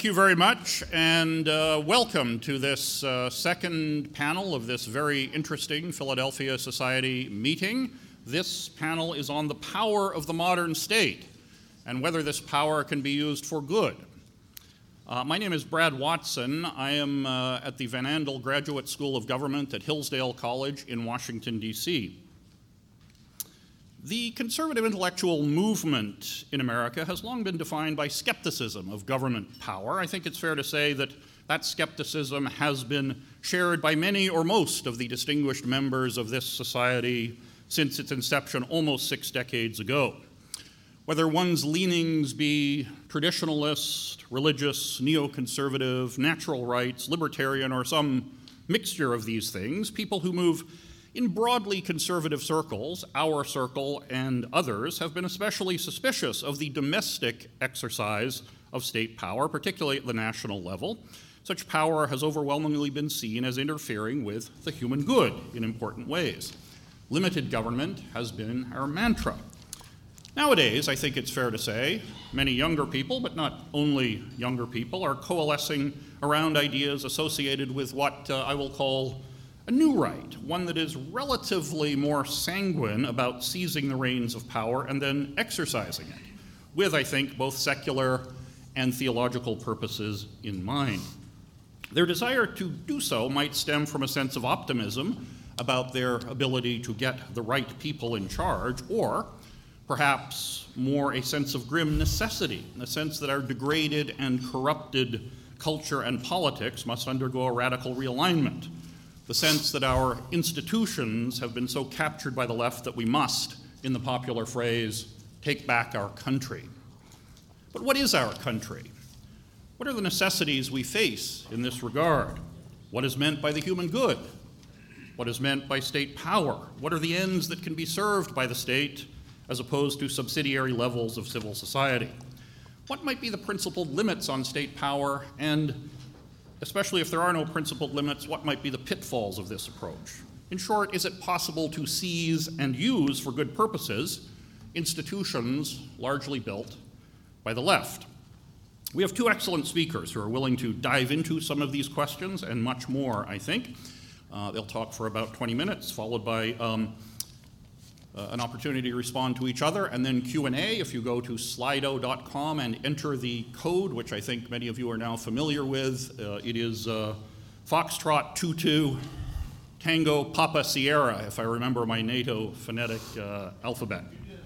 Thank you very much, and welcome to this second panel of this very interesting Philadelphia Society meeting. This panel is on the power of the modern state and whether this power can be used for good. My name is Brad Watson. I am at the Van Andel Graduate School of Government at Hillsdale College in Washington, D.C. The conservative intellectual movement in America has long been defined by skepticism of government power. I think it's fair to say that that skepticism has been shared by many or most of the distinguished members of this society since its inception almost 6 decades ago. Whether one's leanings be traditionalist, religious, neoconservative, natural rights, libertarian, or some mixture of these things, people who move in broadly conservative circles, our circle and others, have been especially suspicious of the domestic exercise of state power, particularly at the national level. Such power has overwhelmingly been seen as interfering with the human good in important ways. Limited government has been our mantra. Nowadays, I think it's fair to say, many younger people, but not only younger people, are coalescing around ideas associated with what I will call a new right, one that is relatively more sanguine about seizing the reins of power and then exercising it, with, I think, both secular and theological purposes in mind. Their desire to do so might stem from a sense of optimism about their ability to get the right people in charge, or perhaps more a sense of grim necessity, a sense that our degraded and corrupted culture and politics must undergo a radical realignment. The sense that our institutions have been so captured by the left that we must, in the popular phrase, take back our country. But what is our country? What are the necessities we face in this regard? What is meant by the human good? What is meant by state power? What are the ends that can be served by the state as opposed to subsidiary levels of civil society? What might be the principled limits on state power, and especially if there are no principled limits, what might be the pitfalls of this approach? In short, is it possible to seize and use for good purposes institutions largely built by the left? We have 2 excellent speakers who are willing to dive into some of these questions and much more, I think. They'll talk for about 20 minutes, followed by an opportunity to respond to each other, and then Q&A. If you go to slido.com and enter the code, which I think many of you are now familiar with, it is Foxtrot 22 Tango Papa Sierra, if I remember my NATO phonetic alphabet.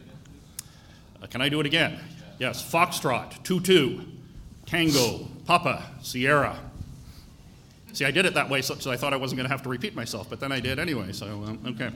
Can I do it again? Yes, Foxtrot 22 Tango Papa Sierra. See, I did it that way, so I thought I wasn't going to have to repeat myself, but then I did anyway, so okay.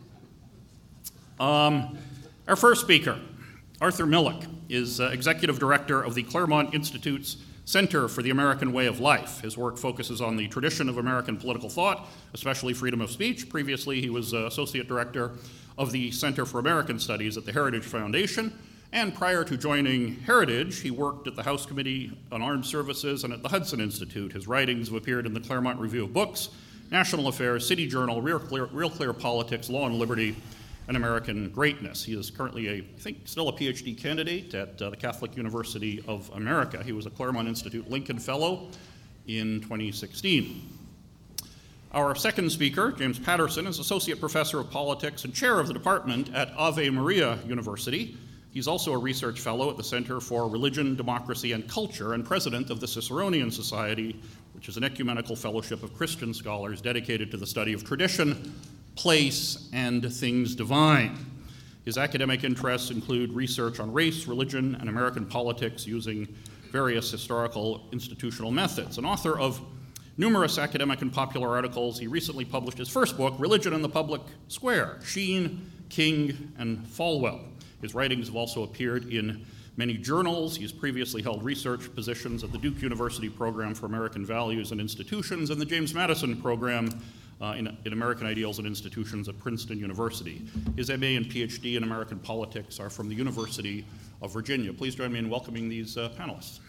Our first speaker, Arthur Millick, is Executive Director of the Claremont Institute's Center for the American Way of Life. His work focuses on the tradition of American political thought, especially freedom of speech. Previously, he was Associate Director of the Center for American Studies at the Heritage Foundation, and prior to joining Heritage, he worked at the House Committee on Armed Services and at the Hudson Institute. His writings have appeared in the Claremont Review of Books, National Affairs, City Journal, Real Clear Politics, Law and Liberty, and American Greatness. He is currently I think still a PhD candidate at the Catholic University of America. He was a Claremont Institute Lincoln Fellow in 2016. Our second speaker, James Patterson, is Associate Professor of Politics and Chair of the Department at Ave Maria University. He's also a Research Fellow at the Center for Religion, Democracy, and Culture and President of the Ciceronian Society, which is an ecumenical fellowship of Christian scholars dedicated to the study of tradition, place, and things divine. His academic interests include research on race, religion, and American politics using various historical institutional methods. An author of numerous academic and popular articles, he recently published his first book, Religion in the Public Square, Sheen, King, and Falwell. His writings have also appeared in many journals. He's previously held research positions at the Duke University Program for American Values and Institutions and the James Madison Program in American Ideals and Institutions at Princeton University. His MA and PhD in American politics are from the University of Virginia. Please join me in welcoming these panelists.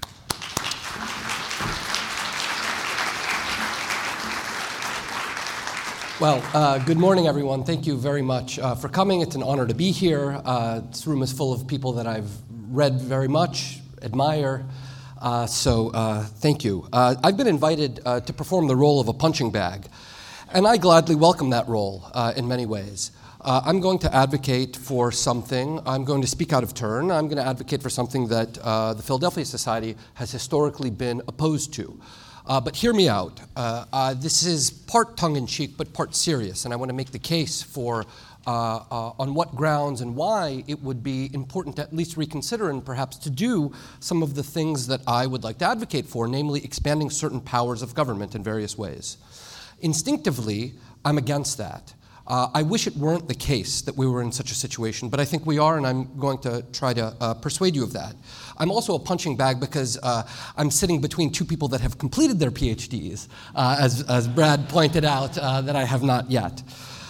Well, good morning, everyone. Thank you very much for coming. It's an honor to be here. This room is full of people that I've read very much, admire, Thank you. I've been invited to perform the role of a punching bag, and I gladly welcome that role in many ways. I'm going to advocate for something. I'm going to speak out of turn. I'm going to advocate for something that the Philadelphia Society has historically been opposed to. But hear me out. This is part tongue-in-cheek, but part serious, and I want to make the case for on what grounds and why it would be important to at least reconsider and perhaps to do some of the things that I would like to advocate for, namely expanding certain powers of government in various ways. Instinctively, I'm against that. I wish it weren't the case that we were in such a situation, but I think we are, and I'm going to try to persuade you of that. I'm also a punching bag because I'm sitting between two people that have completed their PhDs, as Brad pointed out, that I have not yet.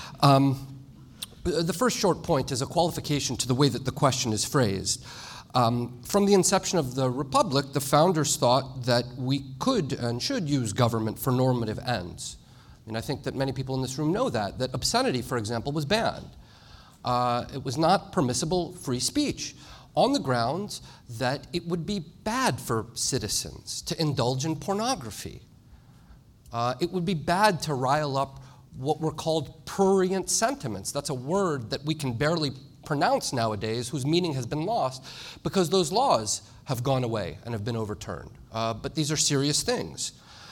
The first short point is a qualification to the way that the question is phrased. From the inception of the Republic, the founders thought that we could and should use government for normative ends. And I think that many people in this room know that obscenity, for example, was banned. It was not permissible free speech on the grounds that it would be bad for citizens to indulge in pornography. It would be bad to rile up what were called prurient sentiments. That's a word that we can barely pronounce nowadays, whose meaning has been lost because those laws have gone away and have been overturned. But these are serious things.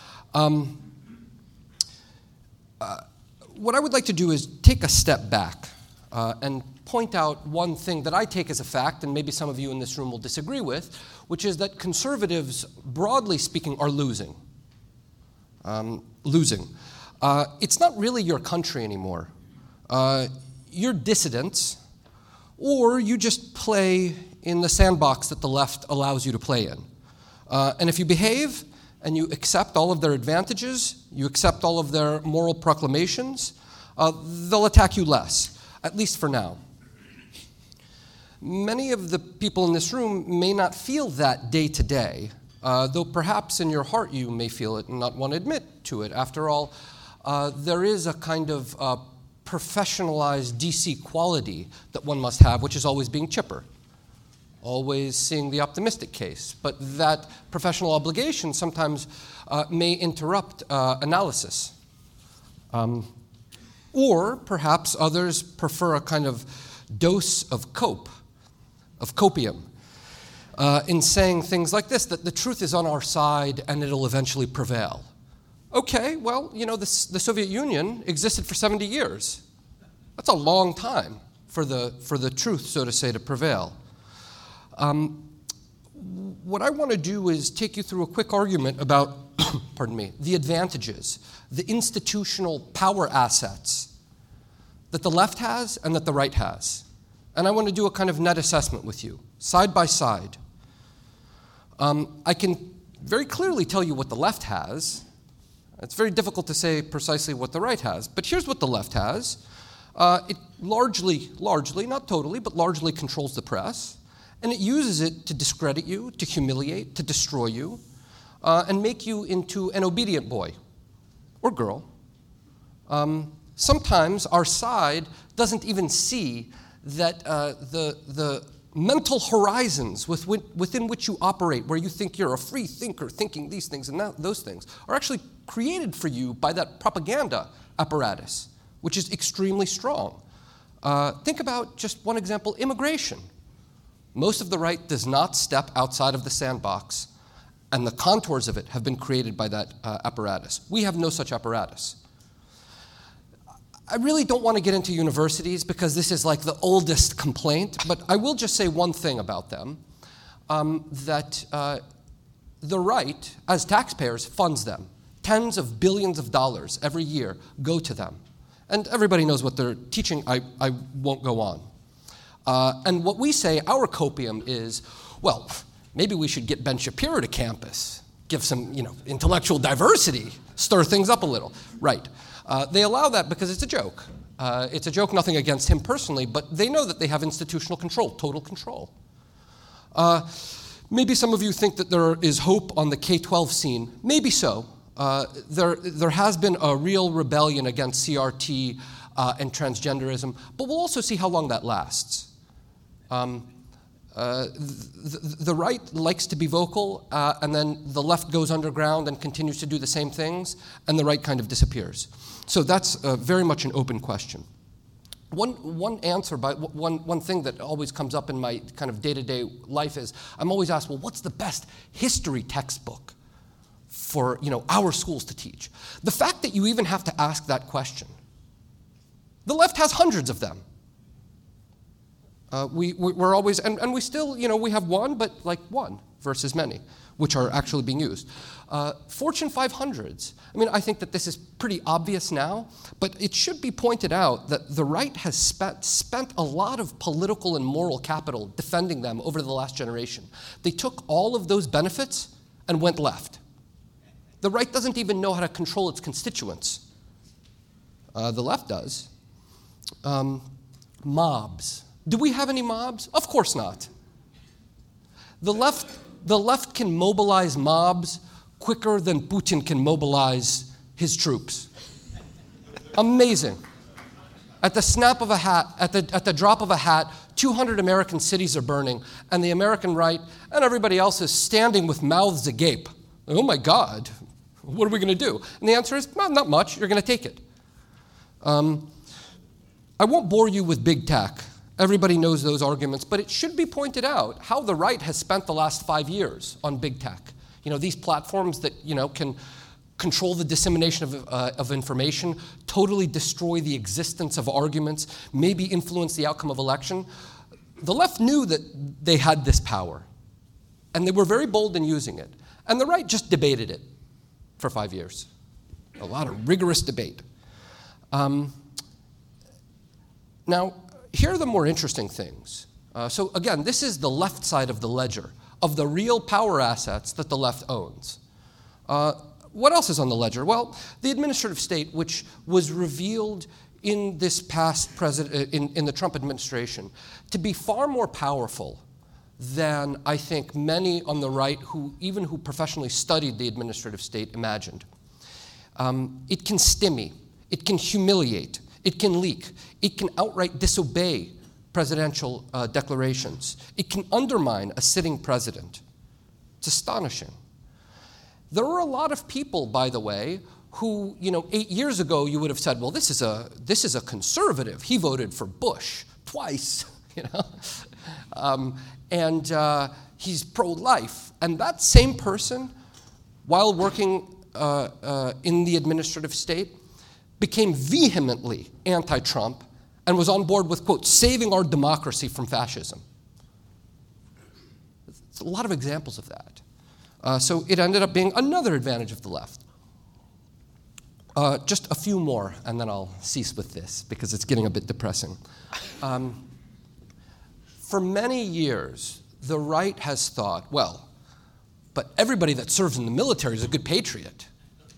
What I would like to do is take a step back and point out one thing that I take as a fact, and maybe some of you in this room will disagree with, which is that conservatives, broadly speaking, are losing. It's not really your country anymore. You're dissidents, or you just play in the sandbox that the left allows you to play in. And if you behave and you accept all of their advantages, you accept all of their moral proclamations, they'll attack you less, at least for now. Many of the people in this room may not feel that day to day, though perhaps in your heart you may feel it and not want to admit to it. After all, there is a kind of professionalized DC quality that one must have, which is always being chipper, always seeing the optimistic case. But that professional obligation sometimes may interrupt analysis. Or perhaps others prefer a kind of dose of copium, in saying things like this, that the truth is on our side and it'll eventually prevail. Okay, well, you know, the Soviet Union existed for 70 years. That's a long time for the truth, so to say, to prevail. What I want to do is take you through a quick argument about, the advantages, the institutional power assets that the left has and that the right has. And I want to do a kind of net assessment with you, side by side. I can very clearly tell you what the left has. It's very difficult to say precisely what the right has, but here's what the left has. It largely, not totally, but largely controls the press, and it uses it to discredit you, to humiliate, to destroy you, and make you into an obedient boy or girl. Sometimes our side doesn't even see that the mental horizons within which you operate, where you think you're a free thinker thinking these things and those things, are actually created for you by that propaganda apparatus, which is extremely strong. Think about just one example, immigration. Most of the right does not step outside of the sandbox, and the contours of it have been created by that apparatus. We have no such apparatus. I really don't want to get into universities because this is like the oldest complaint, but I will just say one thing about them, that the right, as taxpayers, funds them. Tens of billions of dollars every year go to them. And everybody knows what they're teaching. I won't go on. And what we say, our copium is, well, maybe we should get Ben Shapiro to campus, give some, intellectual diversity, stir things up a little. Right. They allow that because it's a joke. It's a joke, nothing against him personally, but they know that they have institutional control, total control. Maybe some of you think that there is hope on the K-12 scene. Maybe so. There has been a real rebellion against CRT and transgenderism, but we'll also see how long that lasts. The right likes to be vocal, and then the left goes underground and continues to do the same things, and the right kind of disappears. So that's very much an open question. One answer, one thing that always comes up in my kind of day-to-day life is I'm always asked, well, what's the best history textbook for our schools to teach? The fact that you even have to ask that question, the left has hundreds of them. We're always, and we still, we have one, but like one versus many, which are actually being used. Fortune 500s, I think that this is pretty obvious now, but it should be pointed out that the right has spent a lot of political and moral capital defending them over the last generation. They took all of those benefits and went left. The right doesn't even know how to control its constituents. The left does. Mobs. Do we have any mobs? Of course not. The left can mobilize mobs quicker than Putin can mobilize his troops. Amazing. At the snap of a hat, at the drop of a hat, 200 American cities are burning, and the American right and everybody else is standing with mouths agape. Oh my God, what are we going to do? And the answer is, well, not much, you're going to take it. I won't bore you with big tech. Everybody knows those arguments, but it should be pointed out how the right has spent the last 5 years on big tech. These platforms that, can control the dissemination of information, totally destroy the existence of arguments, maybe influence the outcome of election. The left knew that they had this power, and they were very bold in using it. And the right just debated it for 5 years. A lot of rigorous debate. Now, here are the more interesting things. So again, this is the left side of the ledger, of the real power assets that the left owns. What else is on the ledger? Well, the administrative state, which was revealed in this past in the Trump administration to be far more powerful than I think many on the right who professionally studied the administrative state imagined. It can stymie, it can humiliate, it can leak, it can outright disobey presidential declarations. It can undermine a sitting president. It's astonishing. There are a lot of people, by the way, who 8 years ago you would have said, well, this is a conservative. He voted for Bush twice, and he's pro-life. And that same person, while working in the administrative state, became vehemently anti-Trump and was on board with, quote, saving our democracy from fascism. There's a lot of examples of that. So it ended up being another advantage of the left. Just a few more, and then I'll cease with this, because it's getting a bit depressing. For many years, the right has thought, well, but everybody that serves in the military is a good patriot.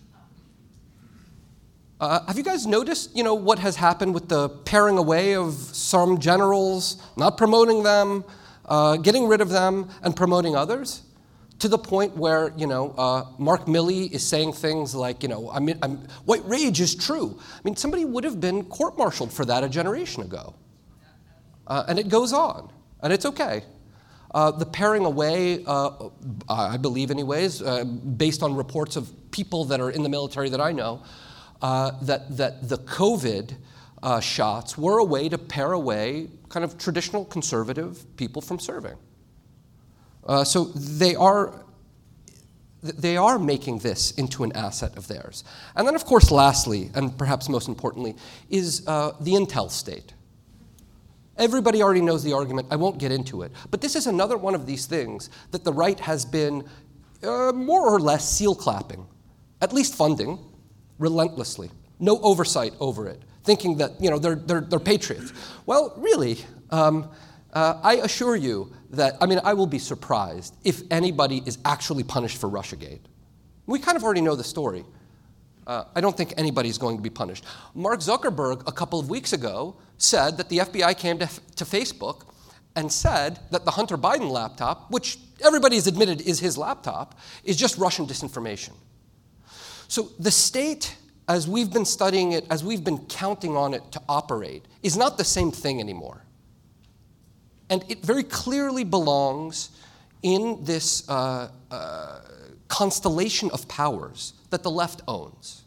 Have you guys noticed, what has happened with the paring away of some generals, not promoting them, getting rid of them, and promoting others? To the point where, Mark Milley is saying things like, white rage is true. Somebody would have been court-martialed for that a generation ago. And it goes on, and it's okay. The paring away, I believe anyways, based on reports of people that are in the military that I know, that the COVID shots were a way to pare away kind of traditional conservative people from serving. So they are making this into an asset of theirs. And then, of course, lastly, and perhaps most importantly, is the intel state. Everybody already knows the argument. I won't get into it. But this is another one of these things that the right has been more or less seal-clapping, at least funding, relentlessly. No oversight over it, thinking that they're patriots. Well, really, I assure you that, I will be surprised if anybody is actually punished for Russiagate. We kind of already know the story. I don't think anybody's going to be punished. Mark Zuckerberg, a couple of weeks ago, said that the FBI came to Facebook and said that the Hunter Biden laptop, which everybody has admitted is his laptop, is just Russian disinformation. So the state, as we've been studying it, as we've been counting on it to operate, is not the same thing anymore. And it very clearly belongs in this constellation of powers that the left owns.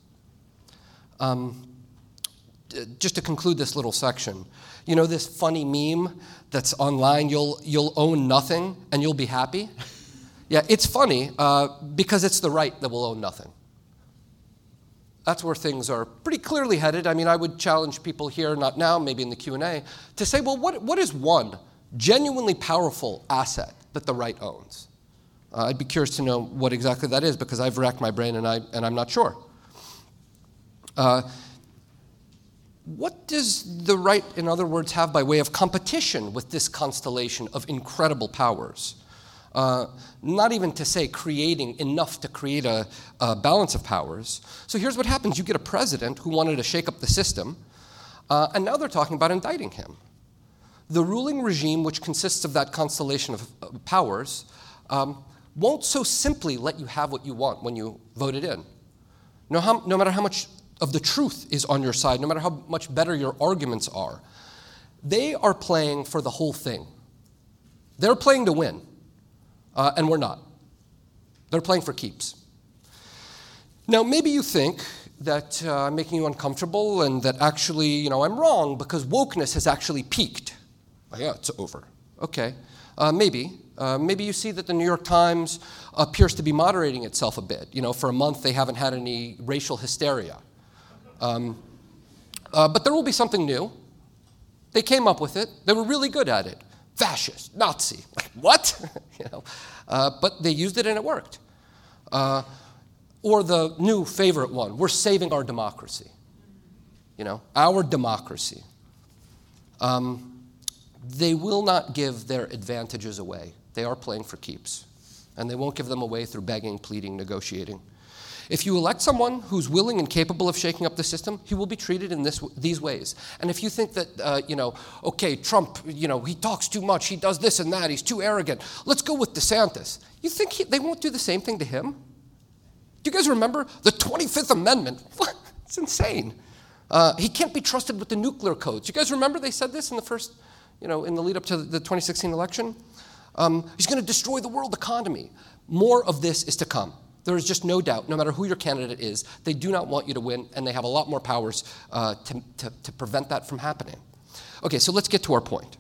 Just to conclude this little section, you know this funny meme that's online, you'll own nothing and you'll be happy? Yeah, it's funny because it's the right that will own nothing. That's where things are pretty clearly headed. I mean, I would challenge people here, not now, maybe in the Q&A, to say, well, what is one genuinely powerful asset that the right owns? I'd be curious to know what exactly that is, because I've racked my brain and I'm not sure. What does the right, in other words, have by way of competition with this constellation of incredible powers? Not even to say creating enough to create a balance of powers. So here's what happens. You get a president who wanted to shake up the system, and now they're talking about indicting him. The ruling regime, which consists of that constellation of powers, won't so simply let you have what you want when you vote it in. No matter how much of the truth is on your side, no matter how much better your arguments are, they are playing for the whole thing. They're playing to win, and we're not. They're playing for keeps. Now, maybe you think that I'm making you uncomfortable and that actually, I'm wrong because wokeness has actually peaked. Oh, yeah, it's over. Okay, maybe. Maybe you see that the New York Times appears to be moderating itself a bit. For a month they haven't had any racial hysteria. But there will be something new. They came up with it. They were really good at it. Fascist, Nazi, what? But they used it and it worked. Or the new favorite one, we're saving our democracy. Our democracy. They will not give their advantages away. They are playing for keeps. And they won't give them away through begging, pleading, negotiating. If you elect someone who's willing and capable of shaking up the system, he will be treated in these ways. And if you think that, okay, Trump, he talks too much, he does this and that, he's too arrogant, let's go with DeSantis. You think they won't do the same thing to him? Do you guys remember the 25th Amendment? What? It's insane. He can't be trusted with the nuclear codes. You guys remember they said this in the first, in the lead up to the 2016 election? He's going to destroy the world economy. More of this is to come. There is just no doubt, no matter who your candidate is, they do not want you to win, and they have a lot more powers to prevent that from happening. Okay, so let's get to our point.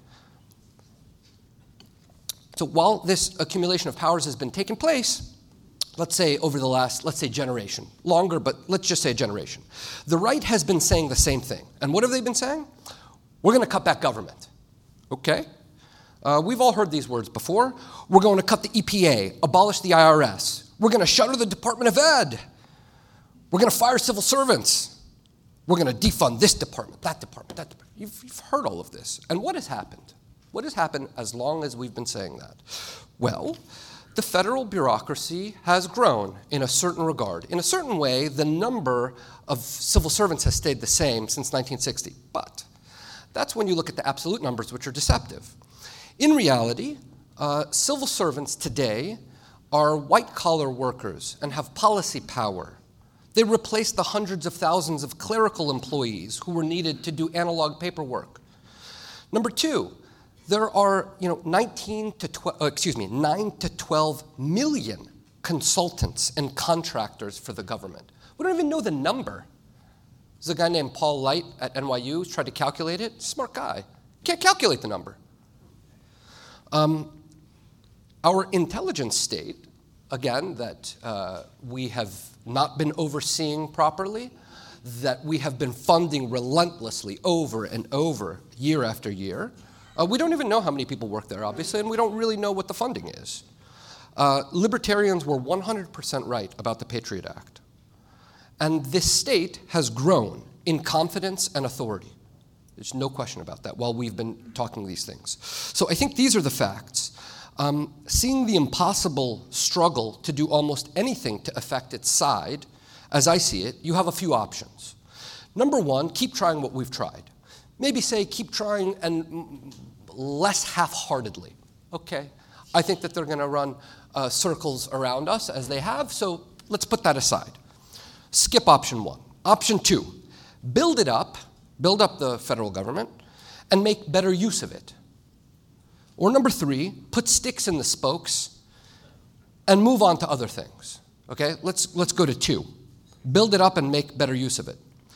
So while this accumulation of powers has been taking place, let's say over the last, generation, longer, but let's just say a generation, the right has been saying the same thing. And what have they been saying? We're going to cut back government. Okay? We've all heard these words before. We're going to cut the EPA, abolish the IRS. We're going to shutter the Department of Ed. We're going to fire civil servants. We're going to defund this department, that department, that department. You've heard all of this. And what has happened? What has happened as long as we've been saying that? Well, the federal bureaucracy has grown in a certain regard. In a certain way, the number of civil servants has stayed the same since 1960. But that's when you look at the absolute numbers, which are deceptive. In reality, civil servants today are white-collar workers and have policy power. They replaced the hundreds of thousands of clerical employees who were needed to do analog paperwork. Number two, there are 9 to 12 million consultants and contractors for the government. We don't even know the number. There's a guy named Paul Light at NYU who's tried to calculate it. Smart guy. Can't calculate the number. Our intelligence state, again, that we have not been overseeing properly, that we have been funding relentlessly over and over, year after year. We don't even know how many people work there, obviously, and we don't really know what the funding is. Libertarians were 100% right about the Patriot Act. And this state has grown in confidence and authority. There's no question about that while we've been talking these things. So I think these are the facts. Seeing the impossible struggle to do almost anything to affect its side, as I see it, you have a few options. Number one, keep trying what we've tried. Maybe say keep trying and less half-heartedly. Okay, I think that they're going to run circles around us as they have, so let's put that aside. Skip option one. Option two, build up the federal government, and make better use of it. Or number 3, put sticks in the spokes and move on to other things. Okay, let's go to 2. Build it up and make better use of it.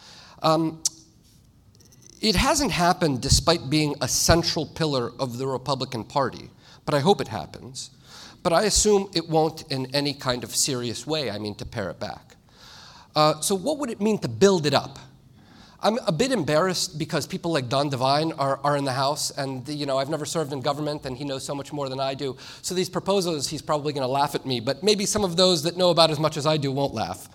It hasn't happened despite being a central pillar of the Republican Party, but I hope it happens. But I assume it won't in any kind of serious way, to pare it back. So what would it mean to build it up? I'm a bit embarrassed because people like Don Devine are in the House, and I've never served in government, and he knows so much more than I do. So these proposals, he's probably going to laugh at me, but maybe some of those that know about as much as I do won't laugh.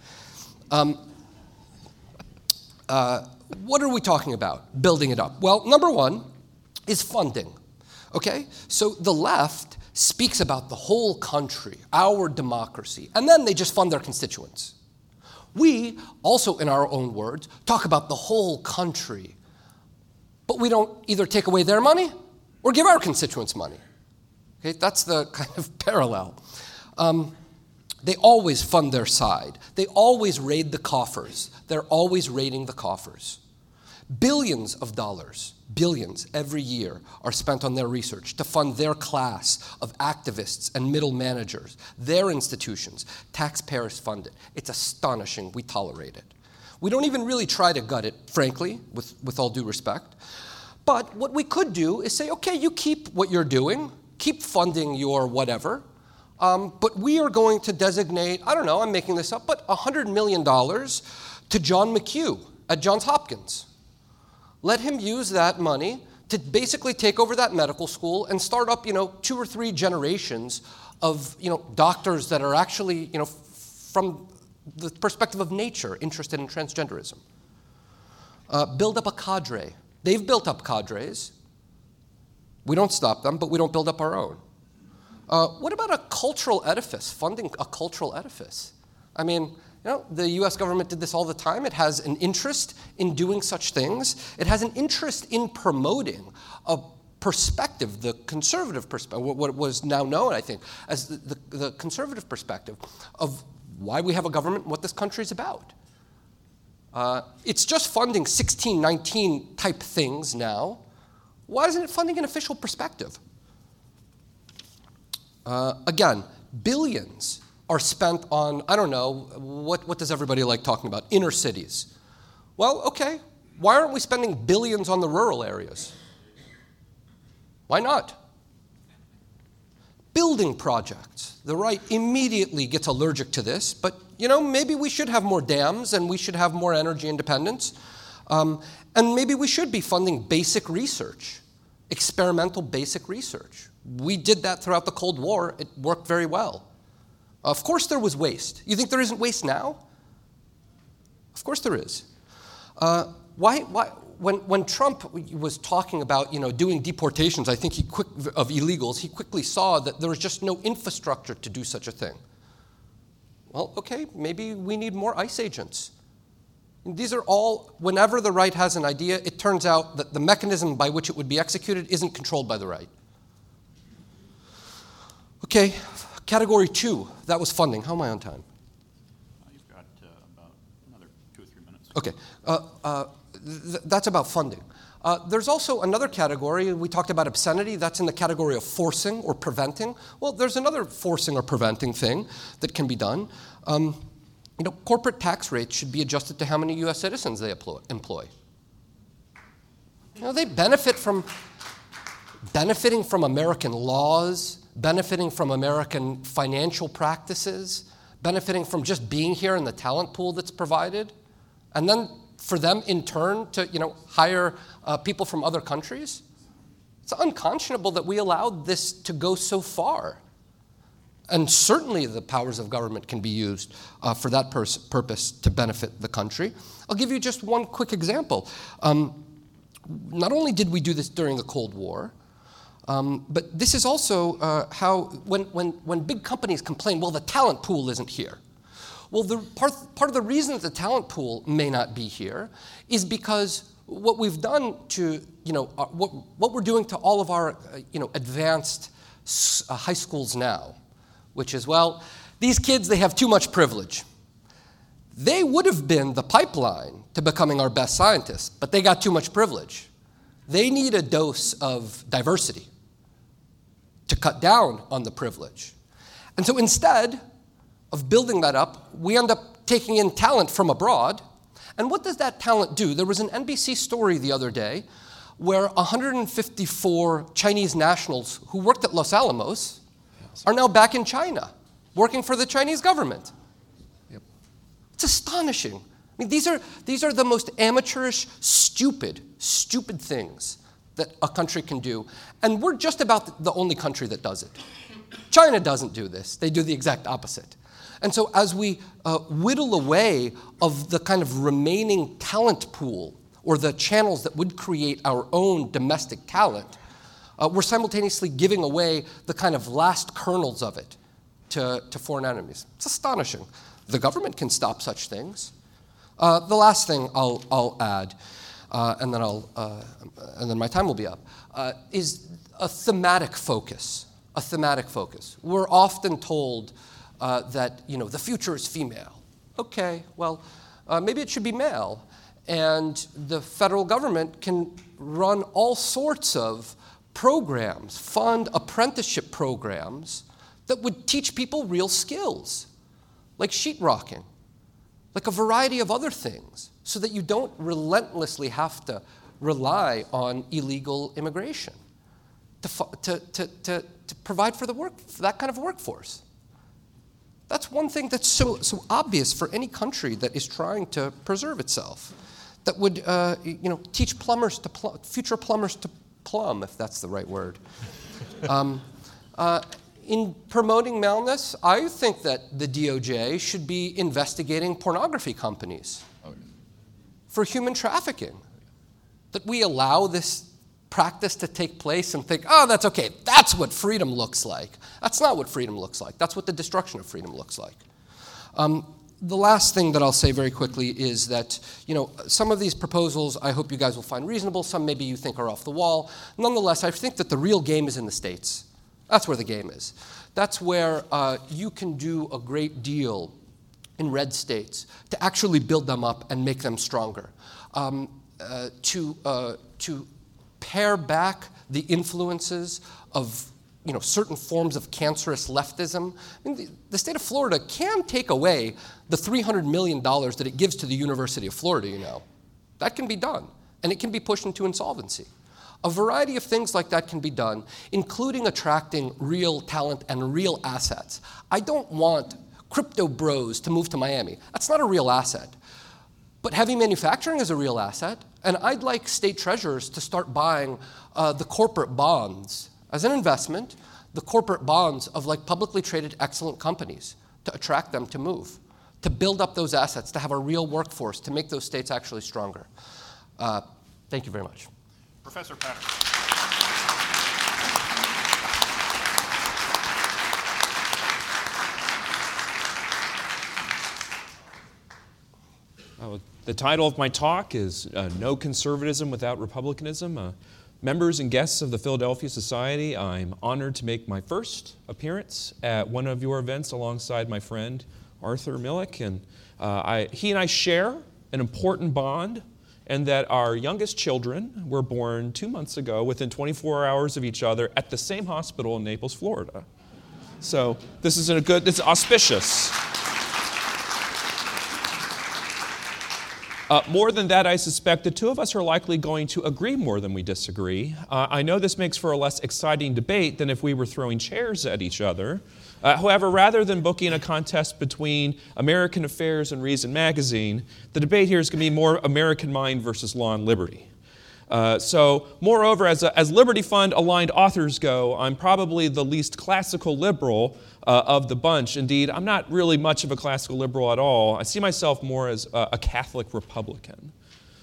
What are we talking about, building it up? Well, number 1 is funding, okay? So the left speaks about the whole country, our democracy, and then they just fund their constituents. We, also in our own words, talk about the whole country, but we don't either take away their money or give our constituents money. Okay, that's the kind of parallel. They always fund their side. They always raid the coffers. They're always raiding the coffers. Billions of dollars, billions every year are spent on their research to fund their class of activists and middle managers, their institutions. Taxpayers fund it. It's astonishing. We tolerate it. We don't even really try to gut it, frankly, with all due respect. But what we could do is say, okay, you keep what you're doing, keep funding your whatever, but we are going to designate, I don't know, I'm making this up, but $100 million to John McHugh at Johns Hopkins. Let him use that money to basically take over that medical school and start up, 2 or 3 generations of, doctors that are actually, from the perspective of nature, interested in transgenderism. Build up a cadre. They've built up cadres. We don't stop them, but we don't build up our own. What about a cultural edifice, funding a cultural edifice? The US government did this all the time. It has an interest in doing such things. It has an interest in promoting a perspective, the conservative perspective, what was now known, I think, as the conservative perspective of why we have a government and what this country is about. It's just funding 1619 type things now. Why isn't it funding an official perspective? Again, billions are spent on, I don't know, what does everybody like talking about? Inner cities. Well, okay, why aren't we spending billions on the rural areas? Why not? Building projects. The right immediately gets allergic to this, but maybe we should have more dams and we should have more energy independence. And maybe we should be funding basic research, experimental basic research. We did that throughout the Cold War. It worked very well. Of course there was waste. You think there isn't waste now? Of course there is. When Trump was talking about doing deportations, I think of illegals, he quickly saw that there was just no infrastructure to do such a thing. Well, okay, maybe we need more ICE agents. These are all, whenever the right has an idea, it turns out that the mechanism by which it would be executed isn't controlled by the right. Okay, category 2, that was funding. How am I on time? You've got about another 2 or 3 minutes. Okay, that's about funding. There's also another category. We talked about obscenity. That's in the category of forcing or preventing. Well, there's another forcing or preventing thing that can be done. Corporate tax rates should be adjusted to how many U.S. citizens they employ. They benefiting from American laws, benefiting from American financial practices, benefiting from just being here in the talent pool that's provided, and then for them in turn to hire people from other countries. It's unconscionable that we allowed this to go so far. And certainly the powers of government can be used for that purpose to benefit the country. I'll give you just one quick example. Not only did we do this during the Cold War, but this is also how, when big companies complain, well, the talent pool isn't here. Well, part of the reason that the talent pool may not be here is because what we've done to, what we're doing to all of our, advanced high schools now, which is, well, these kids, they have too much privilege. They would have been the pipeline to becoming our best scientists, but they got too much privilege. They need a dose of diversity. to cut down on the privilege. And so instead of building that up, we end up taking in talent from abroad. And what does that talent do? There was an NBC story the other day where 154 Chinese nationals who worked at Los Alamos are now back in China, working for the Chinese government. Yep. It's astonishing. I mean, these are the most amateurish, stupid things that a country can do. And we're just about the only country that does it. China doesn't do this. They do the exact opposite. And so as we whittle away of the kind of remaining talent pool or the channels that would create our own domestic talent, we're simultaneously giving away the kind of last kernels of it to foreign enemies. It's astonishing. The government can stop such things. The last thing I'll add, and then my time will be up, is a thematic focus. A thematic focus. We're often told that the future is female. Okay, well, maybe it should be male. And the federal government can run all sorts of programs, fund apprenticeship programs that would teach people real skills, like sheetrocking, like a variety of other things, so that you don't relentlessly have to rely on illegal immigration to provide for that kind of workforce. That's one thing that's so obvious for any country that is trying to preserve itself. That would teach plumbers future plumbers to plumb, if that's the right word. In promoting maleness, I think that the DOJ should be investigating pornography companies for human trafficking. That we allow this practice to take place and think, oh, that's okay. That's what freedom looks like. That's not what freedom looks like. That's what the destruction of freedom looks like. The last thing that I'll say very quickly is that, some of these proposals I hope you guys will find reasonable. Some maybe you think are off the wall. Nonetheless, I think that the real game is in the states. That's where the game is. That's where you can do a great deal in red states to actually build them up and make them stronger. To pare back the influences of certain forms of cancerous leftism. I mean, the state of Florida can take away the $300 million that it gives to the University of Florida, That can be done, and it can be pushed into insolvency. A variety of things like that can be done, including attracting real talent and real assets. I don't want crypto bros to move to Miami. That's not a real asset. But heavy manufacturing is a real asset, and I'd like state treasurers to start buying the corporate bonds as an investment, the corporate bonds of publicly traded excellent companies to attract them to move, to build up those assets, to have a real workforce, to make those states actually stronger. Thank you very much. Professor Patterson. The title of my talk is No Conservatism Without Republicanism. Members and guests of the Philadelphia Society, I'm honored to make my first appearance at one of your events alongside my friend Arthur Millick. And he and I share an important bond, and that our youngest children were born 2 months ago within 24 hours of each other at the same hospital in Naples, Florida. So this is it's auspicious. More than that, I suspect the two of us are likely going to agree more than we disagree. I know this makes for a less exciting debate than if we were throwing chairs at each other. However, rather than booking a contest between American Affairs and Reason Magazine, the debate here is going to be more American Mind versus Law and Liberty. Moreover, as Liberty Fund-aligned authors go, I'm probably the least classical liberal of the bunch. Indeed, I'm not really much of a classical liberal at all. I see myself more as a Catholic Republican.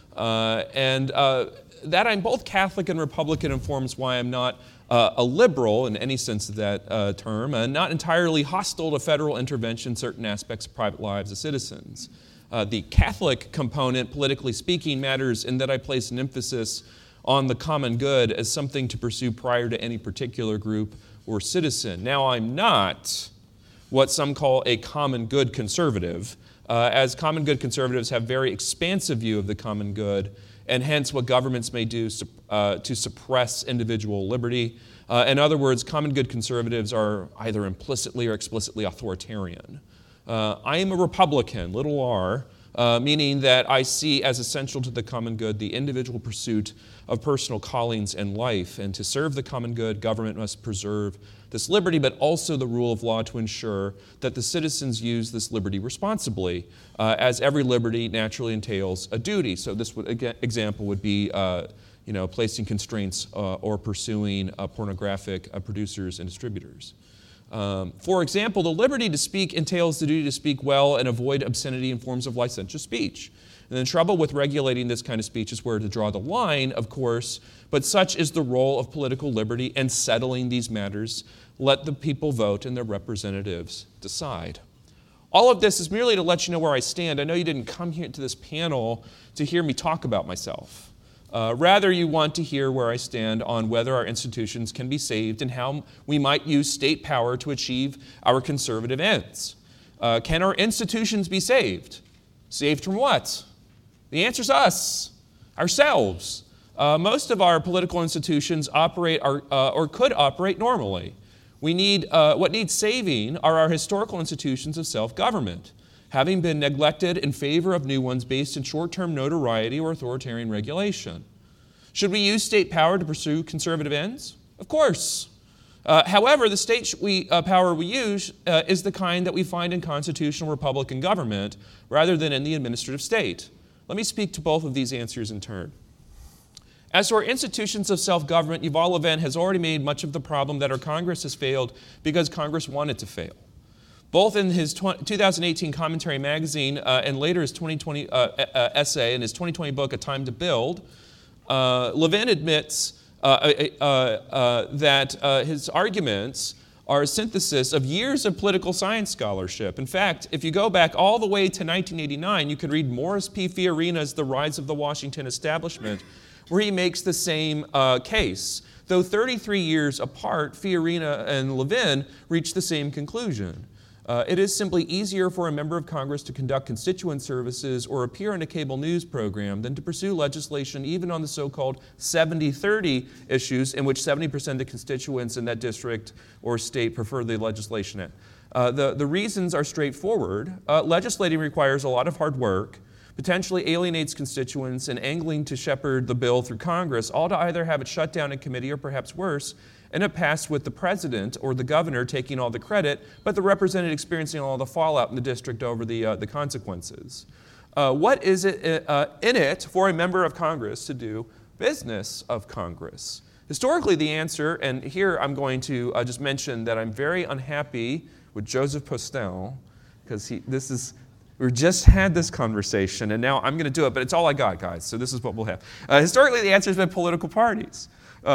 That I'm both Catholic and Republican informs why I'm not a liberal in any sense of that term, and not entirely hostile to federal intervention in certain aspects of private lives of citizens. The Catholic component, politically speaking, matters in that I place an emphasis on the common good as something to pursue prior to any particular group or citizen. Now, I'm not what some call a common good conservative, as common good conservatives have very expansive view of the common good, and hence what governments may do to suppress individual liberty. In other words, common good conservatives are either implicitly or explicitly authoritarian. I am a Republican, little r, meaning that I see as essential to the common good the individual pursuit of personal callings in life. And to serve the common good, government must preserve this liberty, but also the rule of law to ensure that the citizens use this liberty responsibly, as every liberty naturally entails a duty. So this example would be placing constraints or pursuing pornographic producers and distributors. For example, the liberty to speak entails the duty to speak well and avoid obscenity and forms of licentious speech. And the trouble with regulating this kind of speech is where to draw the line, of course, but such is the role of political liberty in settling these matters. Let the people vote and their representatives decide. All of this is merely to let you know where I stand. I know you didn't come here to this panel to hear me talk about myself. Rather, you want to hear where I stand on whether our institutions can be saved and how we might use state power to achieve our conservative ends. Can our institutions be saved? Saved from what? The answer's us, ourselves. Most of our political institutions operate or could operate normally. What needs saving are our historical institutions of self-government, having been neglected in favor of new ones based in short-term notoriety or authoritarian regulation. Should we use state power to pursue conservative ends? Of course. However, the state power we use is the kind that we find in constitutional Republican government rather than in the administrative state. Let me speak to both of these answers in turn. As to our institutions of self-government, Yuval Levin has already made much of the problem that our Congress has failed because Congress wanted to fail. Both in his 2018 Commentary magazine and later his 2020 essay in his 2020 book, A Time to Build, Levin admits that his arguments are a synthesis of years of political science scholarship. In fact, if you go back all the way to 1989, you could read Morris P. Fiorina's The Rise of the Washington Establishment, where he makes the same case. Though 33 years apart, Fiorina and Levin reached the same conclusion. It is simply easier for a member of Congress to conduct constituent services or appear in a cable news program than to pursue legislation even on the so-called 70-30 issues in which 70% of the constituents in that district or state prefer the legislation in. The reasons are straightforward. Legislating requires a lot of hard work, potentially alienates constituents, and angling to shepherd the bill through Congress, all to either have it shut down in committee or perhaps worse, and it passed with the president or the governor taking all the credit, but the representative experiencing all the fallout in the district over the consequences. What is it in it for a member of Congress to do business of Congress? Historically, the answer, and here I'm going to just mention that I'm very unhappy with Joseph Postel, because we just had this conversation, and now I'm going to do it, but it's all I got, guys, so this is what we'll have. Historically, the answer has been political parties.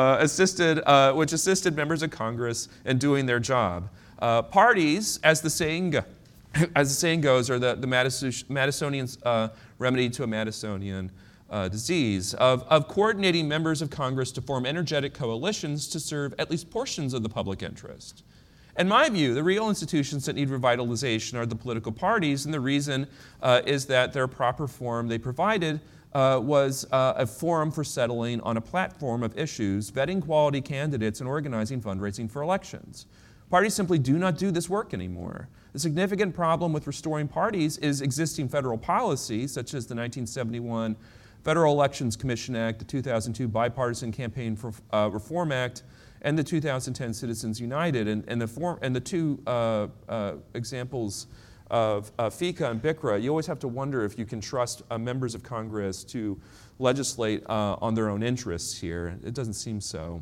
Which assisted members of Congress in doing their job. Parties, as the saying goes, are the Madisonian's remedy to a Madisonian disease of coordinating members of Congress to form energetic coalitions to serve at least portions of the public interest. In my view, the real institutions that need revitalization are the political parties, and the reason is that their proper form they provided was a forum for settling on a platform of issues, vetting quality candidates, and organizing fundraising for elections. Parties simply do not do this work anymore. The significant problem with restoring parties is existing federal policy, such as the 1971 Federal Elections Commission Act, the 2002 Bipartisan Campaign for Reform Act, and the 2010 Citizens United. And the two examples of FICA and BICRA, you always have to wonder if you can trust members of Congress to legislate on their own interests here. It doesn't seem so.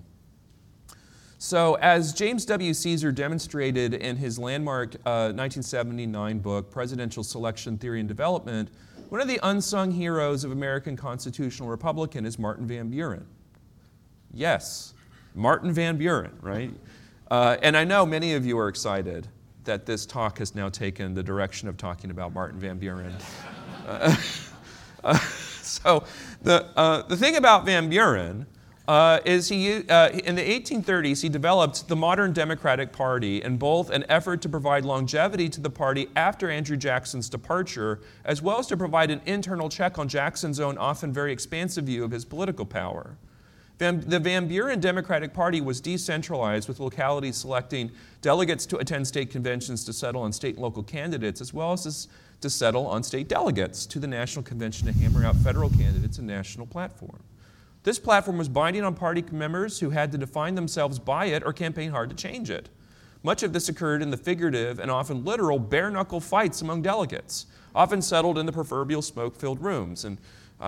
So as James W. Caesar demonstrated in his landmark 1979 book, Presidential Selection Theory and Development, one of the unsung heroes of American constitutional republican is Martin Van Buren. Yes, Martin Van Buren, right? And I know many of you are excited that this talk has now taken the direction of talking about Martin Van Buren. So the thing about Van Buren is he, in the 1830s, he developed the modern Democratic Party in both an effort to provide longevity to the party after Andrew Jackson's departure, as well as to provide an internal check on Jackson's own often very expansive view of his political power. The Van Buren Democratic Party was decentralized, with localities selecting delegates to attend state conventions to settle on state and local candidates, as well as to settle on state delegates to the national convention to hammer out federal candidates and national platform. This platform was binding on party members who had to define themselves by it or campaign hard to change it. Much of this occurred in the figurative and often literal bare-knuckle fights among delegates, often settled in the proverbial smoke-filled rooms. And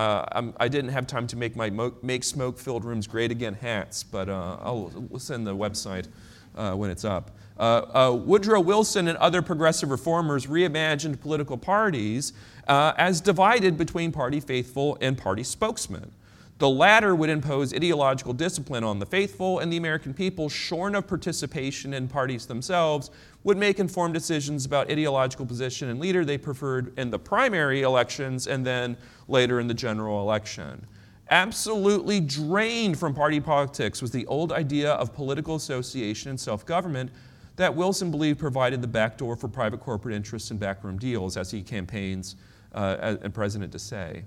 I didn't have time to make my Make Smoke-Filled Rooms Great Again hats, but we'll send the website when it's up. Woodrow Wilson and other progressive reformers reimagined political parties as divided between party faithful and party spokesmen. The latter would impose ideological discipline on the faithful, and the American people, shorn of participation in parties themselves, would make informed decisions about ideological position and leader they preferred in the primary elections and then later in the general election. Absolutely drained from party politics was the old idea of political association and self-government that Wilson believed provided the backdoor for private corporate interests and backroom deals, as he campaigns and president to say.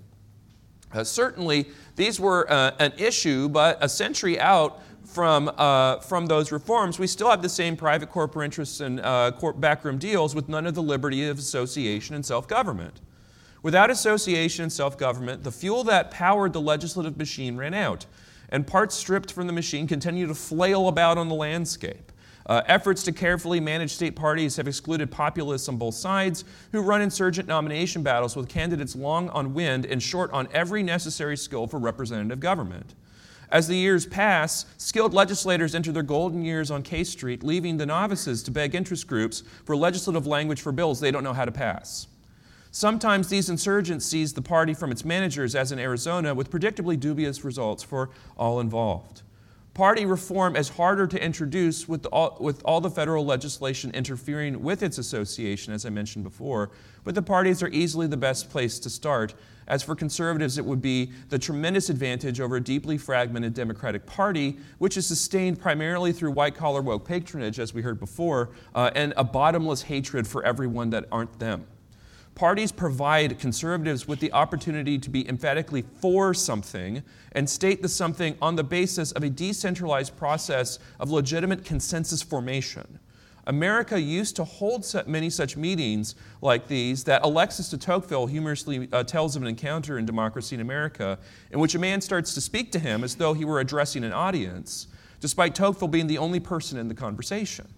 Certainly, these were an issue, but a century out from those reforms, we still have the same private corporate interests and backroom deals with none of the liberty of association and self-government. Without association and self-government, the fuel that powered the legislative machine ran out, and parts stripped from the machine continue to flail about on the landscape. Efforts to carefully manage state parties have excluded populists on both sides who run insurgent nomination battles with candidates long on wind and short on every necessary skill for representative government. As the years pass, skilled legislators enter their golden years on K Street, leaving the novices to beg interest groups for legislative language for bills they don't know how to pass. Sometimes these insurgents seize the party from its managers, as in Arizona, with predictably dubious results for all involved. Party reform is harder to introduce with all the federal legislation interfering with its association, as I mentioned before, but the parties are easily the best place to start. As for conservatives, it would be the tremendous advantage over a deeply fragmented Democratic Party, which is sustained primarily through white-collar woke patronage, as we heard before, and a bottomless hatred for everyone that aren't them. Parties provide conservatives with the opportunity to be emphatically for something and state the something on the basis of a decentralized process of legitimate consensus formation. America used to hold many such meetings like these that Alexis de Tocqueville humorously tells of an encounter in Democracy in America, in which a man starts to speak to him as though he were addressing an audience, despite Tocqueville being the only person in the conversation.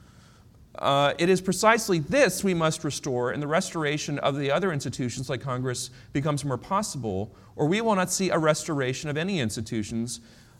It is precisely this we must restore, and the restoration of the other institutions like Congress becomes more possible, or we will not see a restoration of any institutions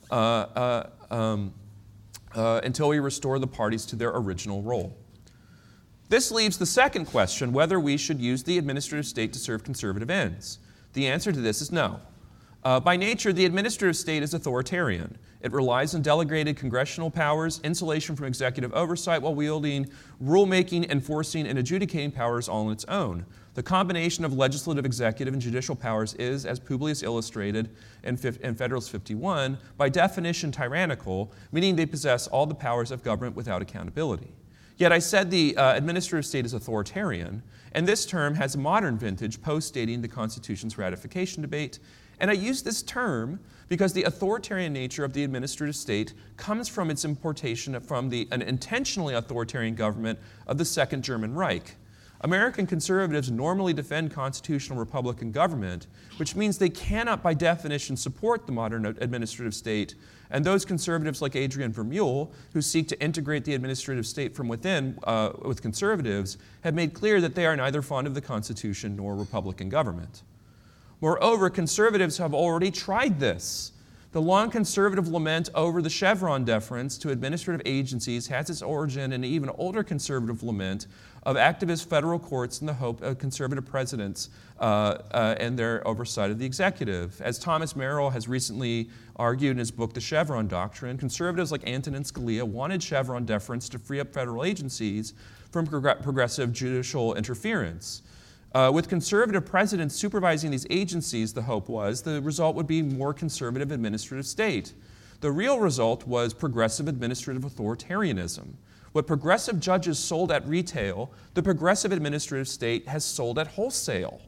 until we restore the parties to their original role. This leaves the second question, whether we should use the administrative state to serve conservative ends. The answer to this is no. By nature, the administrative state is authoritarian. It relies on delegated congressional powers, insulation from executive oversight, while wielding rulemaking, enforcing, and adjudicating powers all on its own. The combination of legislative, executive, and judicial powers is, as Publius illustrated in Federalist 51, by definition tyrannical, meaning they possess all the powers of government without accountability. Yet I said the administrative state is authoritarian, and this term has a modern vintage post-dating the Constitution's ratification debate. And I use this term because the authoritarian nature of the administrative state comes from its importation from an intentionally authoritarian government of the Second German Reich. American conservatives normally defend constitutional Republican government, which means they cannot by definition support the modern administrative state, and those conservatives like Adrian Vermeule, who seek to integrate the administrative state from within with conservatives, have made clear that they are neither fond of the Constitution nor Republican government. Moreover, conservatives have already tried this. The long conservative lament over the Chevron deference to administrative agencies has its origin in an even older conservative lament of activist federal courts in the hope of conservative presidents and their oversight of the executive. As Thomas Merrill has recently argued in his book, The Chevron Doctrine, conservatives like Antonin Scalia wanted Chevron deference to free up federal agencies from progressive judicial interference. With conservative presidents supervising these agencies, the hope was the result would be more conservative administrative state. The real result was progressive administrative authoritarianism. What progressive judges sold at retail, the progressive administrative state has sold at wholesale.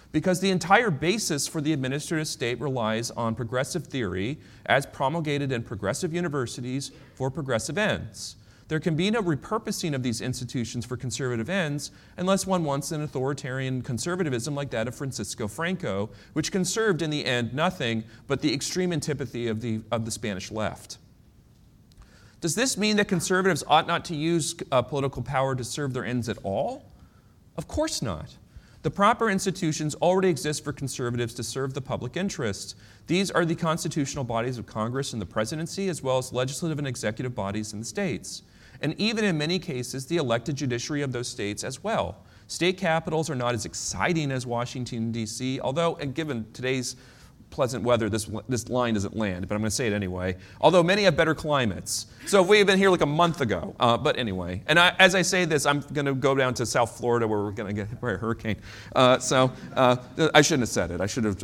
because the entire basis for the administrative state relies on progressive theory as promulgated in progressive universities for progressive ends. There can be no repurposing of these institutions for conservative ends unless one wants an authoritarian conservatism like that of Francisco Franco, which conserved in the end nothing but the extreme antipathy of the Spanish left. Does this mean that conservatives ought not to use political power to serve their ends at all? Of course not. The proper institutions already exist for conservatives to serve the public interest. These are the constitutional bodies of Congress and the presidency, as well as legislative and executive bodies in the states. And even in many cases, the elected judiciary of those states as well. State capitals are not as exciting as Washington, D.C., although, and given today's pleasant weather, this line doesn't land, but I'm going to say it anyway, although many have better climates. So if we had been here like a month ago, but anyway. And as I say this, I'm going to go down to South Florida where we're going to get hit by a hurricane. I shouldn't have said it. I should have,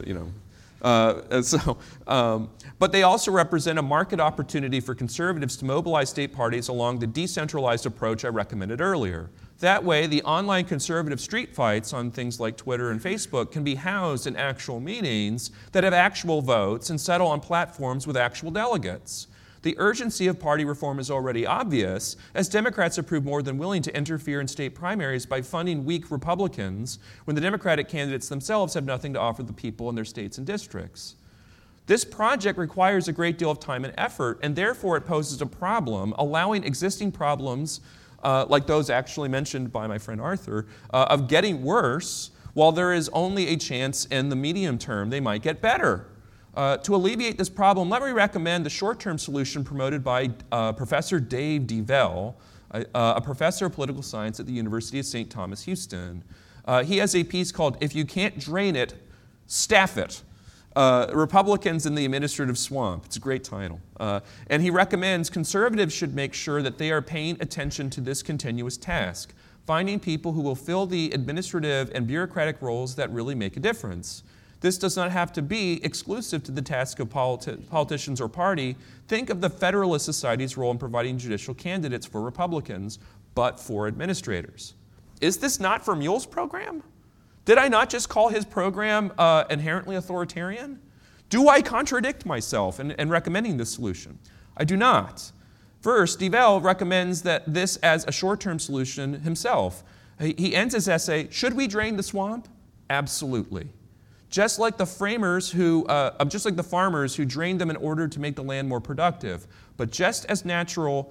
but they also represent a market opportunity for conservatives to mobilize state parties along the decentralized approach I recommended earlier. That way, the online conservative street fights on things like Twitter and Facebook can be housed in actual meetings that have actual votes and settle on platforms with actual delegates. The urgency of party reform is already obvious, as Democrats have proved more than willing to interfere in state primaries by funding weak Republicans when the Democratic candidates themselves have nothing to offer the people in their states and districts. This project requires a great deal of time and effort, and therefore it poses a problem, allowing existing problems, like those actually mentioned by my friend Arthur, of getting worse, while there is only a chance in the medium term they might get better. To alleviate this problem, let me recommend the short-term solution promoted by Professor Dave DeVell, a professor of political science at the University of St. Thomas, Houston. He has a piece called "If You Can't Drain It, Staff It." Republicans in the Administrative Swamp. It's a great title. And he recommends conservatives should make sure that they are paying attention to this continuous task, finding people who will fill the administrative and bureaucratic roles that really make a difference. This does not have to be exclusive to the task of politicians or party. Think of the Federalist Society's role in providing judicial candidates for Republicans, but for administrators. Is this not Vermeule's program? Did I not just call his program inherently authoritarian? Do I contradict myself in recommending this solution? I do not. First, DeVell recommends that this as a short-term solution himself. He ends his essay, "Should we drain the swamp? Absolutely. Just like the farmers who drained them in order to make the land more productive. But just as natural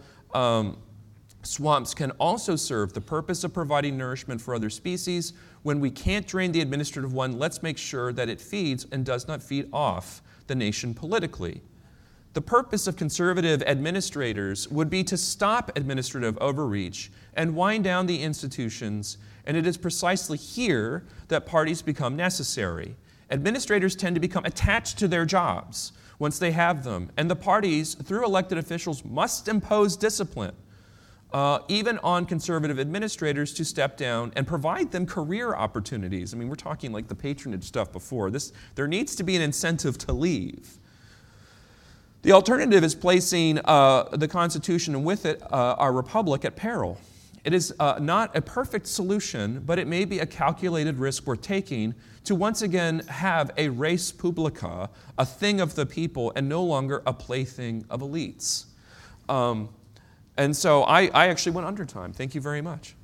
swamps can also serve the purpose of providing nourishment for other species. When we can't drain the administrative one, let's make sure that it feeds and does not feed off the nation politically. The purpose of conservative administrators would be to stop administrative overreach and wind down the institutions, and it is precisely here that parties become necessary. Administrators tend to become attached to their jobs once they have them, and the parties, through elected officials, must impose discipline, even on conservative administrators, to step down and provide them career opportunities. I mean, we're talking like the patronage stuff before. There needs to be an incentive to leave. The alternative is placing the Constitution and with it our republic at peril. It is not a perfect solution, but it may be a calculated risk we're taking to once again have a res publica, a thing of the people, and no longer a plaything of elites. And so I actually went under time. Thank you very much.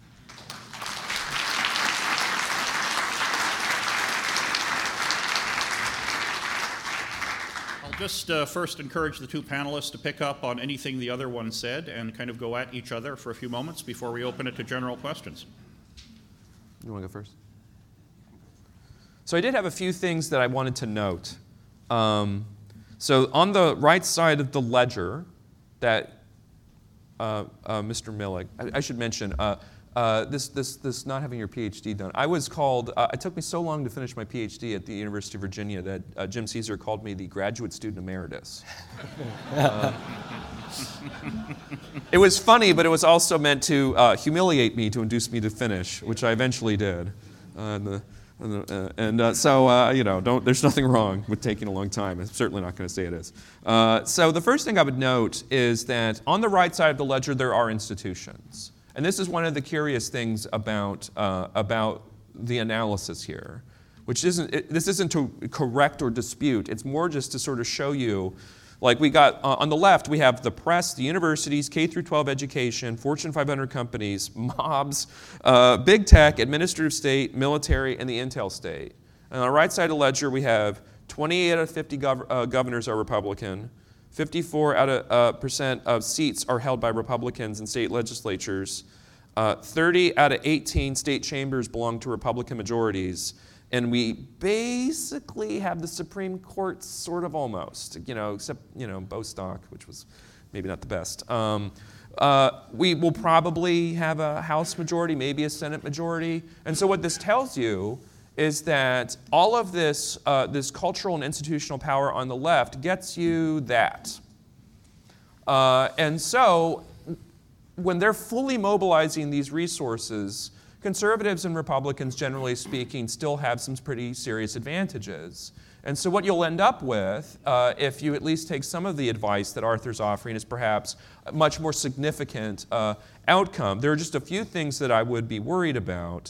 I'll just first encourage the two panelists to pick up on anything the other one said and kind of go at each other for a few moments before we open it to general questions. You want to go first? So I did have a few things that I wanted to note. So on the right side of the ledger that Mr. Millick, I should mention, this not having your PhD done. I was called, it took me so long to finish my PhD at the University of Virginia that Jim Caesar called me the graduate student emeritus. It was funny, but it was also meant to humiliate me to induce me to finish, which I eventually did. So there's nothing wrong with taking a long time. I'm certainly not going to say it is. So the first thing I would note is that on the right side of the ledger there are institutions. And this is one of the curious things about the analysis here. this isn't to correct or dispute. It's more just to sort of show you, like we got on the left, we have the press, the universities, K through 12 education, Fortune 500 companies, mobs, big tech, administrative state, military, and the intel state. And on the right side of the ledger, we have 28 out of 50 governors are Republican. 54% of seats are held by Republicans in state legislatures. 30 out of 18 state chambers belong to Republican majorities. And we basically have the Supreme Court sort of almost, except, Bostock, which was maybe not the best. We will probably have a House majority, maybe a Senate majority. And so what this tells you is that all of this, this cultural and institutional power on the left gets you that. And so when they're fully mobilizing these resources, conservatives and Republicans, generally speaking, still have some pretty serious advantages. And so what you'll end up with, if you at least take some of the advice that Arthur's offering, is perhaps a much more significant outcome. There are just a few things that I would be worried about.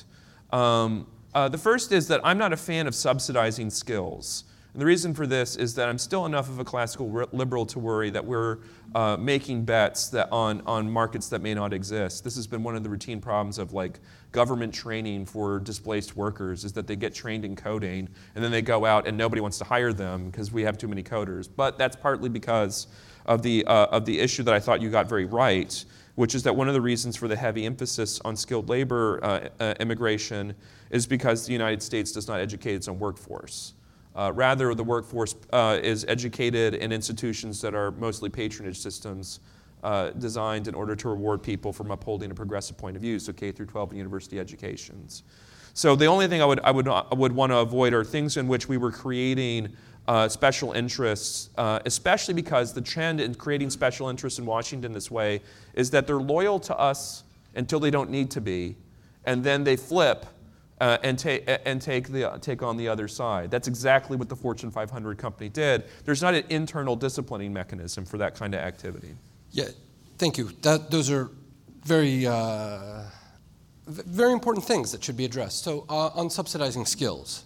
The first is that I'm not a fan of subsidizing skills. And the reason for this is that I'm still enough of a classical liberal to worry that we're making bets that on markets that may not exist. This has been one of the routine problems of government training for displaced workers, is that they get trained in coding and then they go out and nobody wants to hire them because we have too many coders. But that's partly because of the issue that I thought you got very right, which is that one of the reasons for the heavy emphasis on skilled labor immigration is because the United States does not educate its own workforce. Rather, the workforce is educated in institutions that are mostly patronage systems designed in order to reward people from upholding a progressive point of view, so K through 12 and university educations. So the only thing I would want to avoid are things in which we were creating special interests, especially because the trend in creating special interests in Washington this way is that they're loyal to us until they don't need to be, and then they flip and take on the other side. That's exactly what the Fortune 500 company did. There's not an internal disciplining mechanism for that kind of activity. Yeah, thank you. Those are very, very important things that should be addressed. So on subsidizing skills,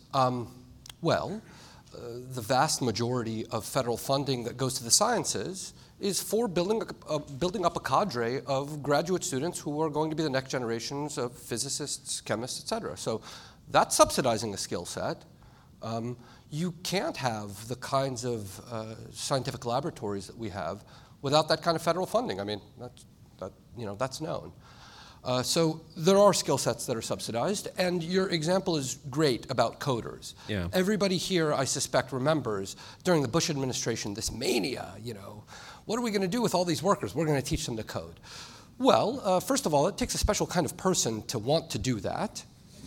the vast majority of federal funding that goes to the sciences is for building up a cadre of graduate students who are going to be the next generations of physicists, chemists, et cetera. So that's subsidizing a skill set. You can't have the kinds of scientific laboratories that we have without that kind of federal funding. I mean, that's known. So there are skill sets that are subsidized, and your example is great about coders. Yeah. Everybody here, I suspect, remembers during the Bush administration this mania, what are we going to do with all these workers? We're going to teach them to code. Well, first of all, it takes a special kind of person to want to do that,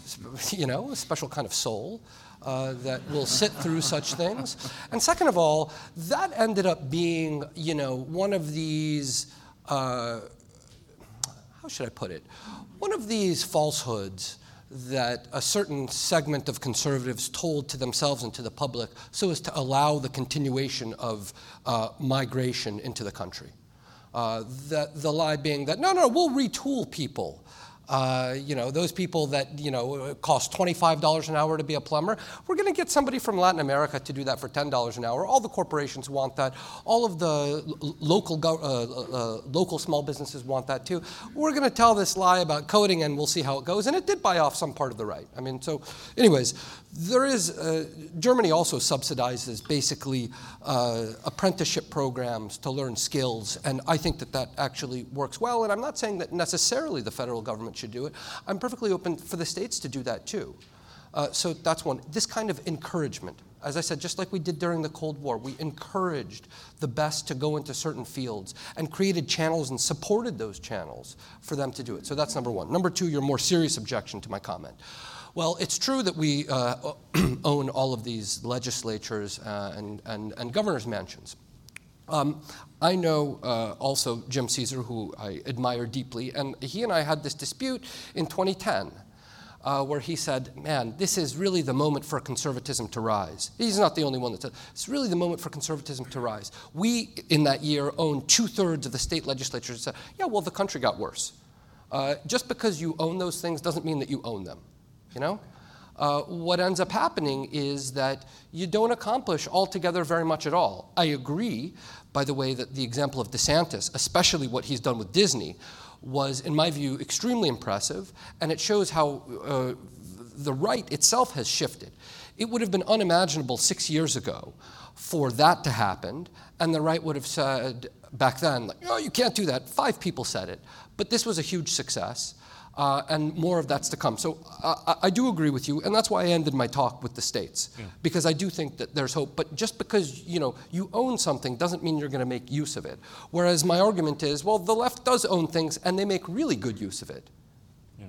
a special kind of soul that will sit through such things. And second of all, that ended up being, one of these, how should I put it? One of these falsehoods that a certain segment of conservatives told to themselves and to the public so as to allow the continuation of migration into the country. The lie being that, no, we'll retool people. Those people that, cost $25 an hour to be a plumber, we're going to get somebody from Latin America to do that for $10 an hour. All the corporations want that. All of the local small businesses want that too. We're going to tell this lie about coding and we'll see how it goes. And it did buy off some part of the right. I mean, so anyways, there is, Germany also subsidizes basically apprenticeship programs to learn skills. And I think that actually works well. And I'm not saying that necessarily the federal government should do it. I'm perfectly open for the states to do that too. So that's one. This kind of encouragement, as I said, just like we did during the Cold War, we encouraged the best to go into certain fields and created channels and supported those channels for them to do it. So that's number one. Number two, your more serious objection to my comment. Well, it's true that we own all of these legislatures and governor's mansions. I know also Jim Caesar, who I admire deeply, and he and I had this dispute in 2010 where he said, man, this is really the moment for conservatism to rise. He's not the only one that said, it's really the moment for conservatism to rise. We, in that year, owned 2/3 of the state legislatures. Said, yeah, well, the country got worse. Just because you own those things doesn't mean that you own them, what ends up happening is that you don't accomplish altogether very much at all. I agree, by the way, that the example of DeSantis, especially what he's done with Disney, was, in my view, extremely impressive, and it shows how the right itself has shifted. It would have been unimaginable 6 years ago for that to happen, and the right would have said back then, like, oh, you can't do that. 5 people said it. But this was a huge success, and more of that's to come. So I do agree with you, and that's why I ended my talk with the states, because I do think that there's hope. But just because you own something doesn't mean you're going to make use of it. Whereas my argument is, well, the left does own things, and they make really good use of it. Yeah.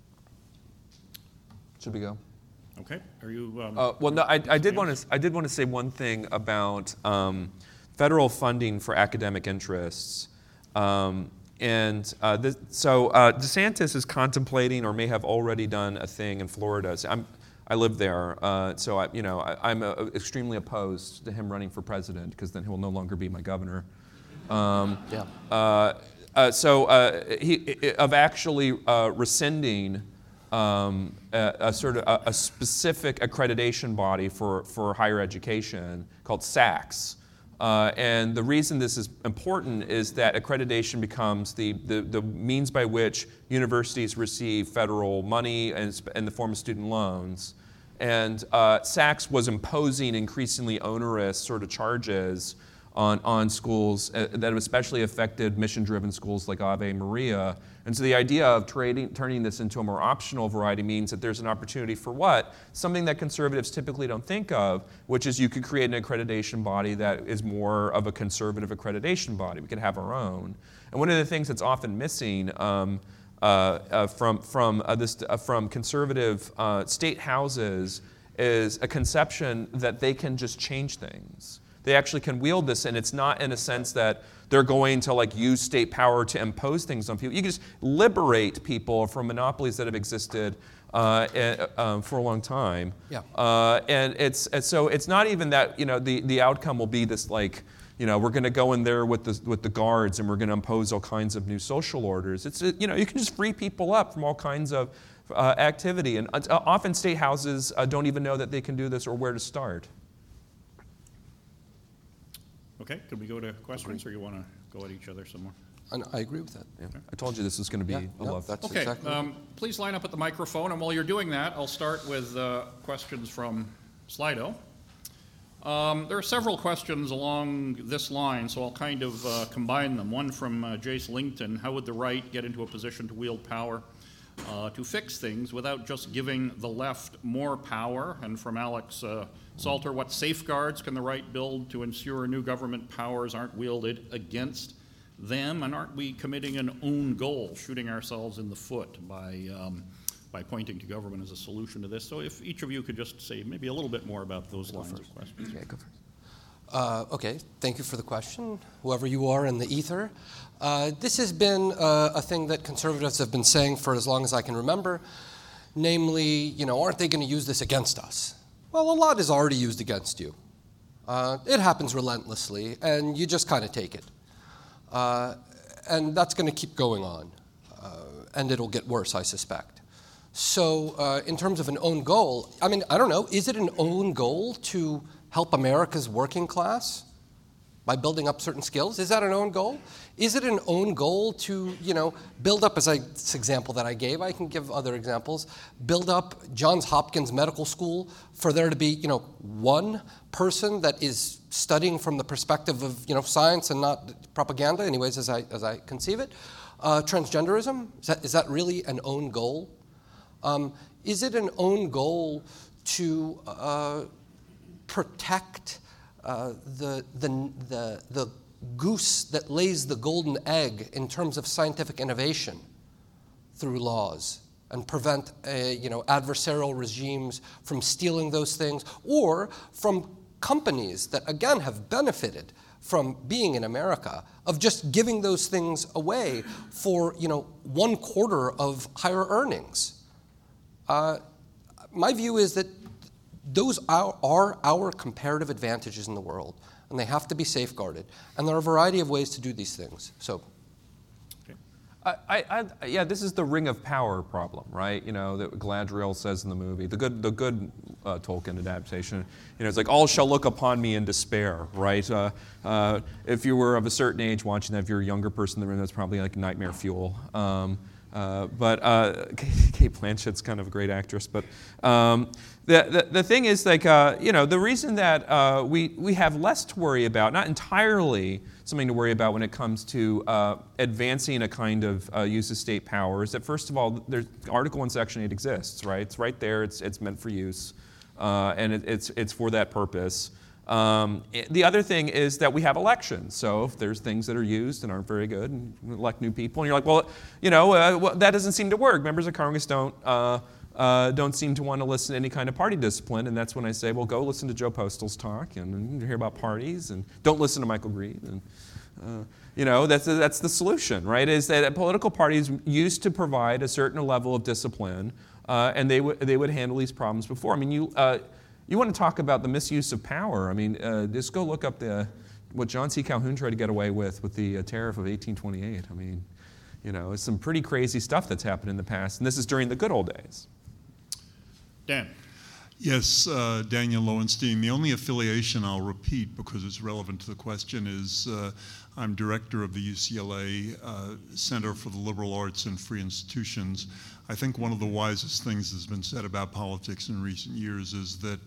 Should we go? Okay. Are you? Well, no. I did want to say one thing about federal funding for academic interests. DeSantis is contemplating, or may have already done, a thing in Florida. So I live there, so I'm extremely opposed to him running for president, because then he will no longer be my governor. Of actually rescinding a sort of a specific accreditation body for higher education called SACS. And the reason this is important is that accreditation becomes the means by which universities receive federal money in the form of student loans. And SACS was imposing increasingly onerous sort of charges on schools that have especially affected mission-driven schools like Ave Maria. And so the idea of turning this into a more optional variety means that there's an opportunity for what? Something that conservatives typically don't think of, which is you could create an accreditation body that is more of a conservative accreditation body. We could have our own. And one of the things that's often missing from conservative state houses is a conception that they can just change things. They actually can wield this, and it's not in a sense that they're going to use state power to impose things on people. You can just liberate people from monopolies that have existed for a long time. Yeah. And it's not even that the outcome will be this we're going to go in there with the guards and we're going to impose all kinds of new social orders. It's you can just free people up from all kinds of activity, and often state houses don't even know that they can do this or where to start. Okay, could we go to questions, or you want to go at each other some more? I agree with that. Yeah. I told you this was going to be a love. That's Okay, exactly please line up at the microphone, and while you're doing that, I'll start with questions from Slido. There are several questions along this line, so I'll kind of combine them. One from Jace Lington: how would the right get into a position to wield power to fix things without just giving the left more power? And from Alex Salter: what safeguards can the right build to ensure new government powers aren't wielded against them? And aren't we committing an own goal, shooting ourselves in the foot by pointing to government as a solution to this? So if each of you could just say maybe a little bit more about those lines of questions. Yeah, go first. Okay, thank you for the question, whoever you are in the ether. This has been a thing that conservatives have been saying for as long as I can remember, namely, aren't they going to use this against us? Well, a lot is already used against you. It happens relentlessly, and you just kind of take it. And that's going to keep going on, and it'll get worse, I suspect. So in terms of an own goal, I don't know, is it an own goal to help America's working class by building up certain skills? Is that an own goal? Is it an own goal to, build up, this example that I gave, I can give other examples, build up Johns Hopkins Medical School for there to be, one person that is studying from the perspective of, science and not propaganda, anyways, as I conceive it? Transgenderism, is that really an own goal? Is it an own goal to protect the goose that lays the golden egg in terms of scientific innovation through laws, and prevent adversarial regimes from stealing those things, or from companies that again have benefited from being in America, of just giving those things away for 1/4 of higher earnings? My view is that those are our comparative advantages in the world, and they have to be safeguarded. And there are a variety of ways to do these things. So, okay. Yeah, this is the ring of power problem, right? You know, that Galadriel says in the movie, the good Tolkien adaptation. You know, it's like, all shall look upon me in despair, right? If you were of a certain age watching that, if you're a younger person in the room, that's probably like nightmare fuel. But Kate Blanchett's kind of a great actress. But the thing is, like, you know, the reason that we have less to worry about, not entirely something to worry about when it comes to advancing a kind of use of state power, is that, first of all, there's Article 1, Section 8 exists, right? It's right there. It's meant for use, and it's for that purpose. The other thing is that we have elections. So if there's things that are used and aren't very good, and elect new people, and you're like, well, you know, well, that doesn't seem to work. Members of Congress don't seem to want to listen to any kind of party discipline, and that's when I say, well, go listen to Joe Postal's talk and hear about parties, and don't listen to Michael Green. And you know, that's the solution, right? Is that political parties used to provide a certain level of discipline, and they would handle these problems before. I mean, you want to talk about the misuse of power? I mean, just go look up what John C. Calhoun tried to get away with the tariff of 1828. I mean, you know, it's some pretty crazy stuff that's happened in the past, and this is during the good old days. Dan. Yes, Daniel Lowenstein. The only affiliation I'll repeat, because it's relevant to the question, is I'm director of the UCLA Center for the Liberal Arts and Free Institutions. I think one of the wisest things that's been said about politics in recent years is that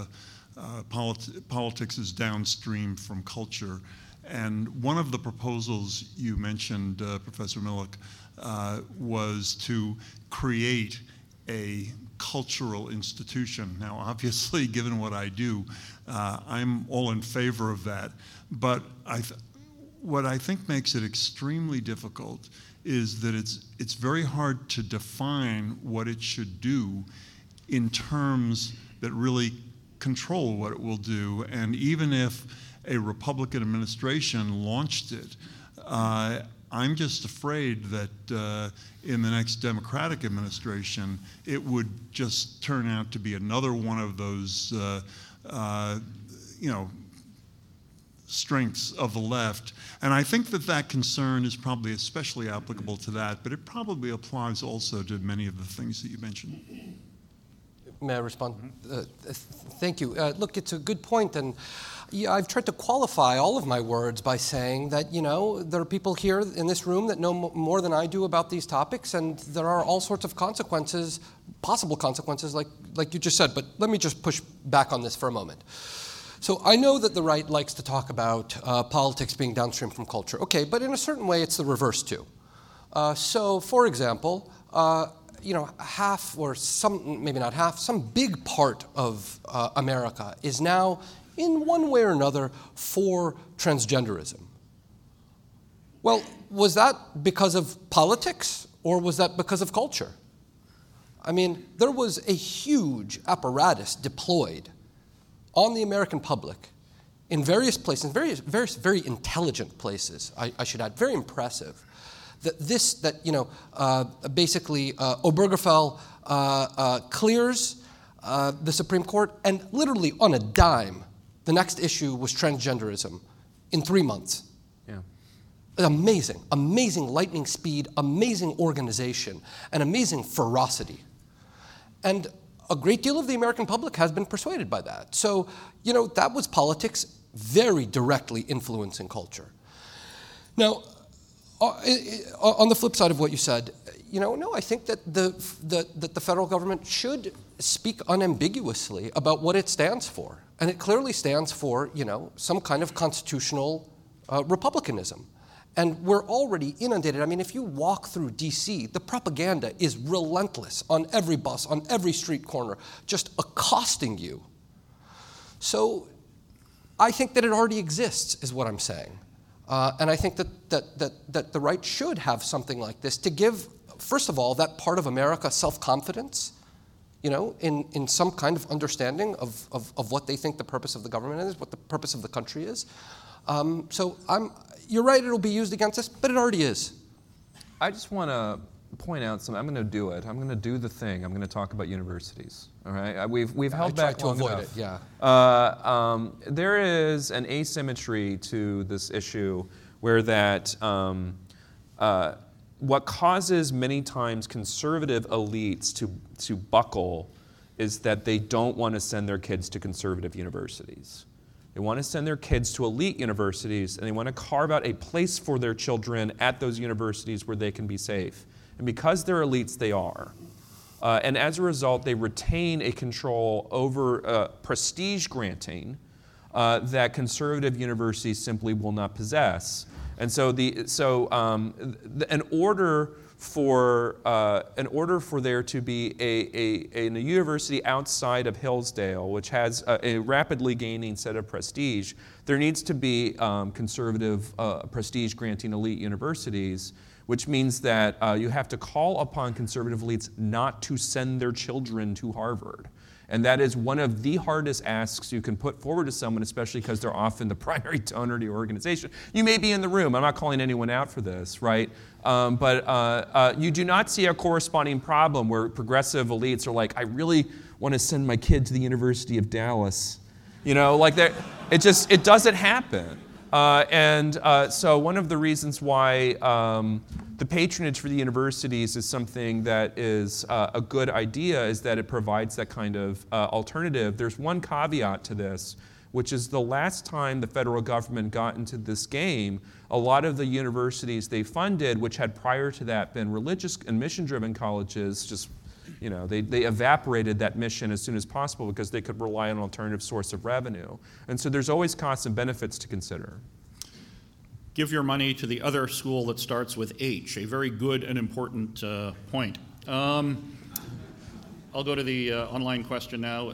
politics is downstream from culture. And one of the proposals you mentioned, Professor Millick, was to create a cultural institution. Now, obviously, given what I do, I'm all in favor of that. But what I think makes it extremely difficult is that it's very hard to define what it should do in terms that really control what it will do. And even if a Republican administration launched it, I'm just afraid that in the next Democratic administration, it would just turn out to be another one of those, you know, strengths of the left. And I think that concern is probably especially applicable to that, but it probably applies also to many of the things that you mentioned. May I respond? Thank you. Look, it's a good point, and yeah, I've tried to qualify all of my words by saying that, you know, there are people here in this room that know more than I do about these topics, and there are all sorts of consequences, possible consequences, like you just said. But let me just push back on this for a moment. So I know that the right likes to talk about politics being downstream from culture. Okay, but in a certain way, it's the reverse too. So, for example, you know, half or some, maybe not half, some big part of America is now, in one way or another, for transgenderism. Well, was that because of politics, or was that because of culture? I mean, there was a huge apparatus deployed on the American public in various places, various very intelligent places, I should add, very impressive. Basically Obergefell clears the Supreme Court, and literally on a dime, the next issue was transgenderism in 3 months. Yeah. Amazing, amazing lightning speed, amazing organization, and amazing ferocity. And a great deal of the American public has been persuaded by that. So, you know, that was politics very directly influencing culture. Now, on the flip side of what you said, you know, no, I think that the federal government should speak unambiguously about what it stands for. And it clearly stands for, you know, some kind of constitutional republicanism. And we're already inundated. I mean, if you walk through D.C., the propaganda is relentless on every bus, on every street corner, just accosting you. So I think that it already exists, is what I'm saying. And I think that the right should have something like this to give, first of all, that part of America self-confidence, you know, in some kind of understanding of what they think the purpose of the government is, what the purpose of the country is. You're right, it'll be used against us, but it already is. I just want to point out something. I'm going to do it. I'm going to do the thing. I'm going to talk about universities. All right. We've held back long enough. I tried to avoid it. Yeah. There is an asymmetry to this issue, where that what causes many times conservative elites to buckle is that they don't want to send their kids to conservative universities. They want to send their kids to elite universities, and they want to carve out a place for their children at those universities where they can be safe. And because they're elites, they are. And as a result, they retain a control over prestige granting that conservative universities simply will not possess. And so, in order for there to be a university outside of Hillsdale, which has a rapidly gaining set of prestige, there needs to be conservative prestige-granting elite universities, which means that you have to call upon conservative elites not to send their children to Harvard. And that is one of the hardest asks you can put forward to someone, especially because they're often the primary donor to your organization. You may be in the room. I'm not calling anyone out for this, right? But you do not see a corresponding problem where progressive elites are like, I really want to send my kid to the University of Dallas. You know, like it doesn't happen. So one of the reasons why the patronage for the universities is something that is a good idea is that it provides that kind of alternative. There's one caveat to this, which is the last time the federal government got into this game, a lot of the universities they funded, which had prior to that been religious and mission-driven colleges, just they evaporated that mission as soon as possible because they could rely on an alternative source of revenue. And so there's always costs and benefits to consider. Give your money to the other school that starts with H, a very good and important point. I'll go to the online question now.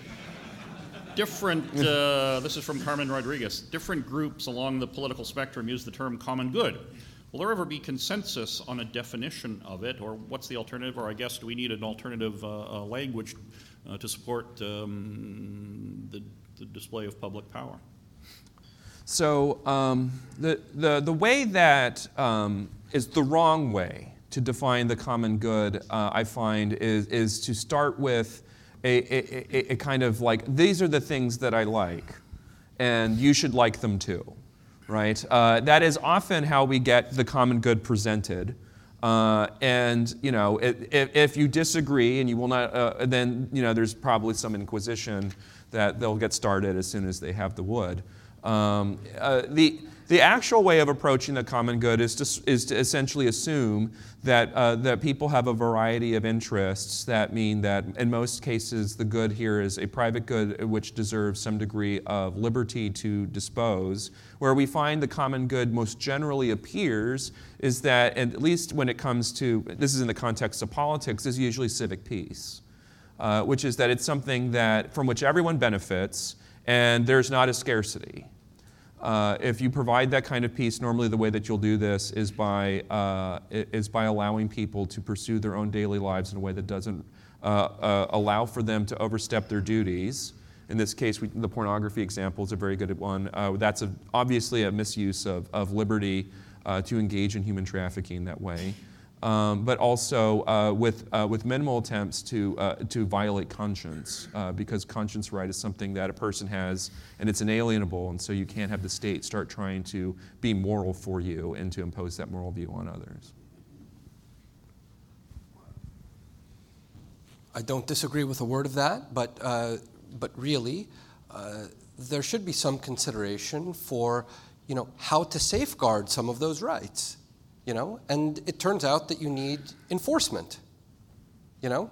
This is from Carmen Rodriguez. Different groups along the political spectrum use the term common good. Will there ever be consensus on a definition of it, or what's the alternative, or I guess do we need an alternative language to support the display of public power? So the way that is the wrong way to define the common good, I find, is to start with a kind of like, these are the things that I like, and you should like them too. Right? That is often how we get the common good presented. And, if you disagree and you will not, then, there's probably some inquisition that they'll get started as soon as they have the wood. The actual way of approaching the common good is to essentially assume that people have a variety of interests that mean that in most cases the good here is a private good which deserves some degree of liberty to dispose. Where we find the common good most generally appears is that, at least when it comes to, this is in the context of politics, is usually civic peace, which is that it's something from which everyone benefits and there's not a scarcity. If you provide that kind of peace, normally the way that you'll do this is by allowing people to pursue their own daily lives in a way that doesn't allow for them to overstep their duties. In this case, the pornography example is a very good one. That's obviously a misuse of liberty to engage in human trafficking that way. But also with minimal attempts to violate conscience, because conscience right is something that a person has, and it's inalienable, and so you can't have the state start trying to be moral for you and to impose that moral view on others. I don't disagree with a word of that, but really, there should be some consideration for, how to safeguard some of those rights. And it turns out that you need enforcement. That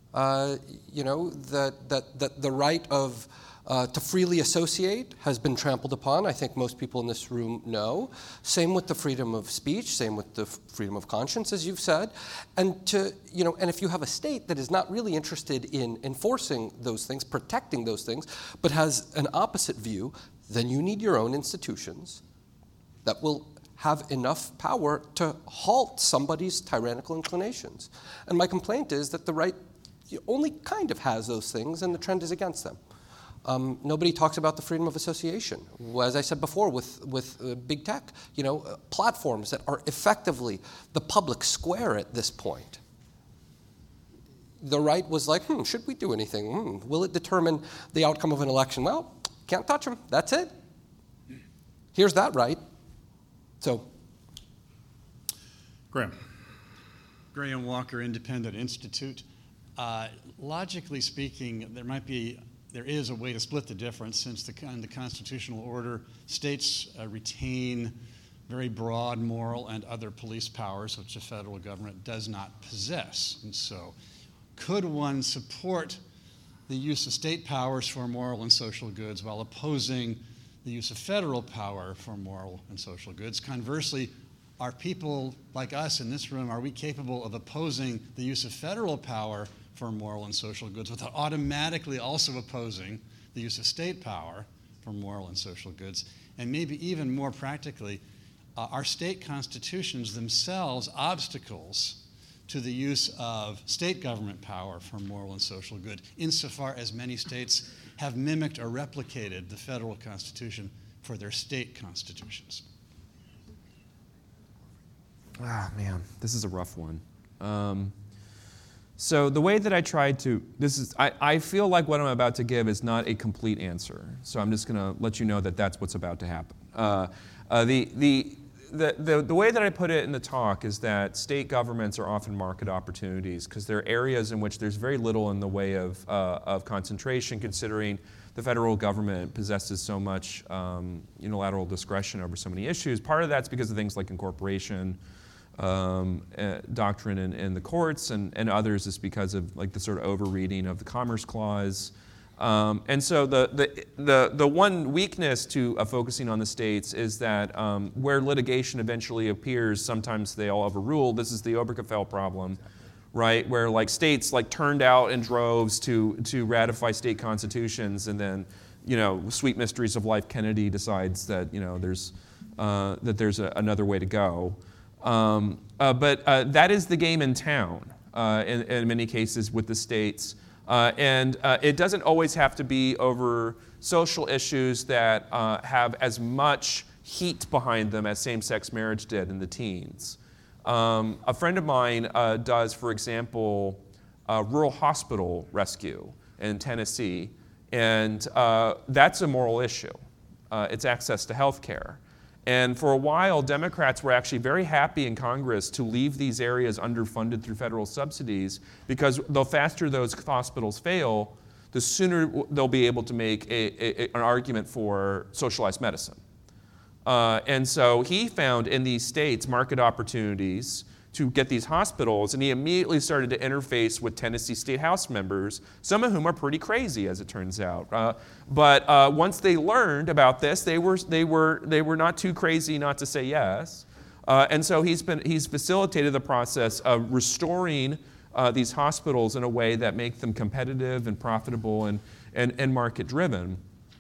the right of to freely associate has been trampled upon. I think most people in this room know. Same with the freedom of speech. Same with the freedom of conscience, as you've said. And and if you have a state that is not really interested in enforcing those things, protecting those things, but has an opposite view, then you need your own institutions that will have enough power to halt somebody's tyrannical inclinations. And my complaint is that the right only kind of has those things, and the trend is against them. Nobody talks about the freedom of association. As I said before, with big tech, platforms that are effectively the public square at this point. The right was like, should we do anything? Will it determine the outcome of an election? Well, can't touch them. That's it. Here's that right. So, Graham. Graham Walker Independent Institute. Logically speaking, there is a way to split the difference, since in the constitutional order, states retain very broad moral and other police powers, which the federal government does not possess. And so, could one support the use of state powers for moral and social goods while opposing the use of federal power for moral and social goods? Conversely, are people like us in this room, are we capable of opposing the use of federal power for moral and social goods without automatically also opposing the use of state power for moral and social goods? And maybe even more practically, are state constitutions themselves obstacles to the use of state government power for moral and social good, insofar as many states have mimicked or replicated the federal constitution for their state constitutions? Ah, man, this is a rough one. So the way that I tried to, I feel like what I'm about to give is not a complete answer. So I'm just going to let you know that that's what's about to happen. The way that I put it in the talk is that state governments are often market opportunities, because they're areas in which there's very little in the way of concentration, considering the federal government possesses so much unilateral discretion over so many issues. Part of that's because of things like incorporation doctrine in the courts, and others is because of like the sort of overreading of the Commerce Clause. And so the one weakness to focusing on the states is that where litigation eventually appears, sometimes they all overrule. This is the Obergefell problem, right? Where like states like turned out in droves to ratify state constitutions, and then sweet mysteries of life, Kennedy decides that there's another way to go. But that is the game in town in many cases with the states. And it doesn't always have to be over social issues that have as much heat behind them as same-sex marriage did in the teens. A friend of mine does, for example, rural hospital rescue in Tennessee, and that's a moral issue. It's access to health care. And for a while, Democrats were actually very happy in Congress to leave these areas underfunded through federal subsidies, because the faster those hospitals fail, the sooner they'll be able to make an argument for socialized medicine. And so he found in these states market opportunities to get these hospitals, and he immediately started to interface with Tennessee State House members, some of whom are pretty crazy, as it turns out. But once they learned about this, they were not too crazy not to say yes. And so he's facilitated the process of restoring these hospitals in a way that make them competitive and profitable and market driven.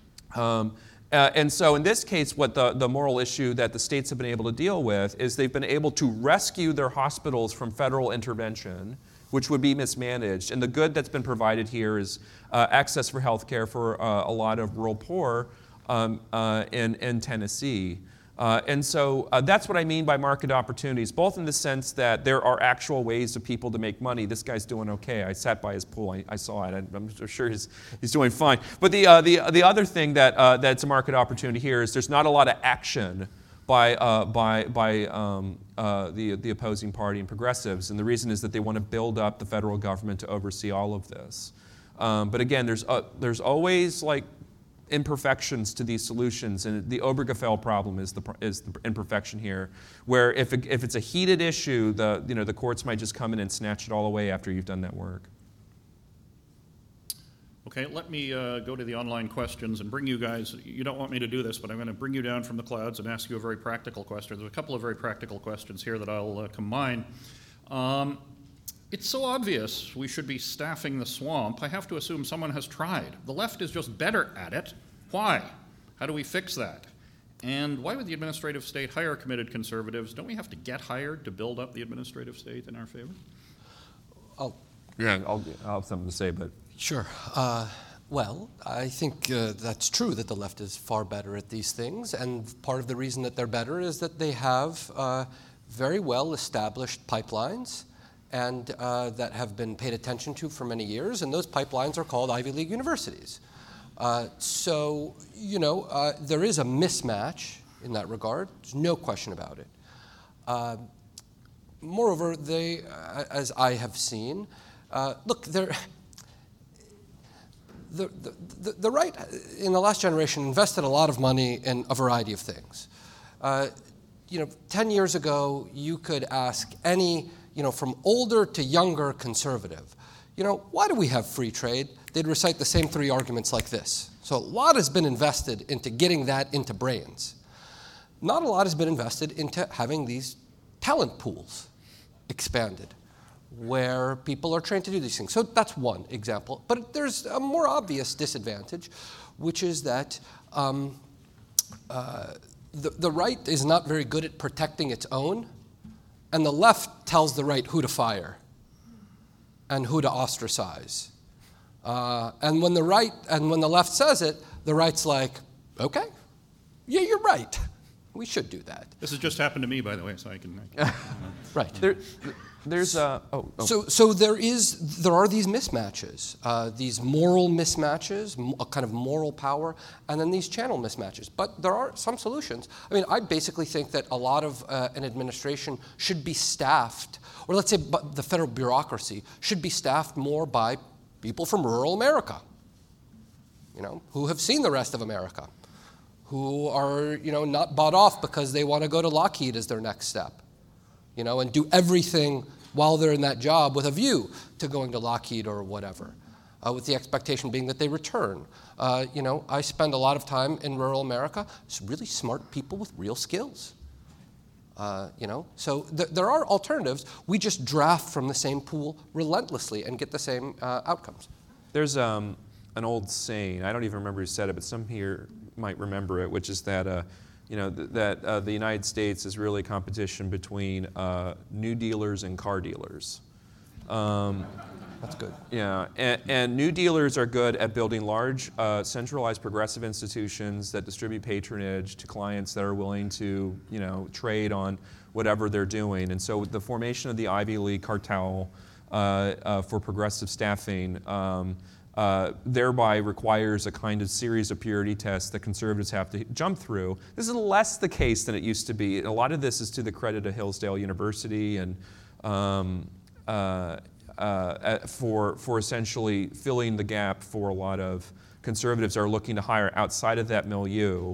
And so in this case, what the moral issue that the states have been able to deal with is they've been able to rescue their hospitals from federal intervention, which would be mismanaged. And the good that's been provided here is access for health care for a lot of rural poor in Tennessee. And so that's what I mean by market opportunities, both in the sense that there are actual ways of people to make money. This guy's doing okay. I sat by his pool. I saw it. I'm sure he's doing fine. But the other thing that's a market opportunity here is there's not a lot of action by the opposing party and progressives. And the reason is that they want to build up the federal government to oversee all of this. But again, there's always like imperfections to these solutions, and the Obergefell problem is the imperfection here, where if it's a heated issue, the courts might just come in and snatch it all away after you've done that work. Okay, let me go to the online questions and bring you guys, you don't want me to do this, but I'm going to bring you down from the clouds and ask you a very practical question. There's a couple of very practical questions here that I'll combine. It's so obvious we should be staffing the swamp. I have to assume someone has tried. The left is just better at it. Why? How do we fix that? And why would the administrative state hire committed conservatives? Don't we have to get hired to build up the administrative state in our favor? I'll have something to say, but Sure. Well, I think that's true that the left is far better at these things, and part of the reason that they're better is that they have very well established pipelines and that have been paid attention to for many years, and those pipelines are called Ivy League universities. So, there is a mismatch in that regard. There's no question about it. moreover, they, as I have seen, look, the right in the last generation invested a lot of money in a variety of things. 10 years ago, you could ask any, from older to younger conservative, why do we have free trade? They'd recite the same three arguments like this. So a lot has been invested into getting that into brains. Not a lot has been invested into having these talent pools expanded, where people are trained to do these things. So that's one example. But there's a more obvious disadvantage, which is that the right is not very good at protecting its own, and the left tells the right who to fire and who to ostracize. And when the left says it, the right's like, okay, yeah, you're right. We should do that. This has just happened to me, by the way, so I can. Right. There's So there are these mismatches, these moral mismatches, a kind of moral power, and then these channel mismatches. But there are some solutions. I mean, I basically think that a lot of an administration should be staffed, or let's say the federal bureaucracy should be staffed more by people from rural America, who have seen the rest of America, who are, not bought off because they want to go to Lockheed as their next step. And do everything while they're in that job with a view to going to Lockheed or whatever, with the expectation being that they return. I spend a lot of time in rural America. It's really smart people with real skills. So there are alternatives. We just draft from the same pool relentlessly and get the same outcomes. There's an old saying, I don't even remember who said it, but some here might remember it, which is that the United States is really competition between new dealers and car dealers. That's good. Yeah, and new dealers are good at building large, centralized progressive institutions that distribute patronage to clients that are willing to, trade on whatever they're doing. And so the formation of the Ivy League cartel for progressive staffing thereby requires a kind of series of purity tests that conservatives have to jump through. This is less the case than it used to be. A lot of this is to the credit of Hillsdale University and for essentially filling the gap for a lot of conservatives are looking to hire outside of that milieu.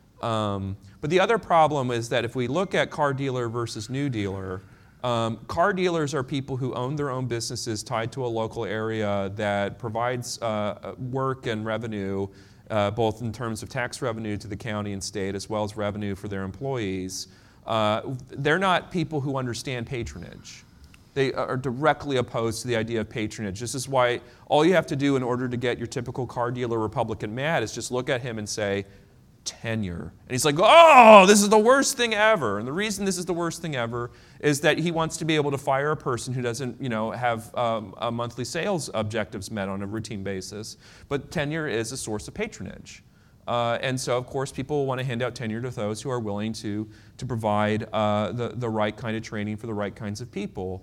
But the other problem is that if we look at car dealer versus new dealer, car dealers are people who own their own businesses tied to a local area that provides work and revenue, both in terms of tax revenue to the county and state, as well as revenue for their employees. They're not people who understand patronage. They are directly opposed to the idea of patronage. This is why all you have to do in order to get your typical car dealer Republican mad is just look at him and say, tenure. And he's like, oh, this is the worst thing ever. And the reason this is the worst thing ever is that he wants to be able to fire a person who doesn't, have a monthly sales objectives met on a routine basis. But tenure is a source of patronage. And so, of course, people want to hand out tenure to those who are willing to provide the right kind of training for the right kinds of people.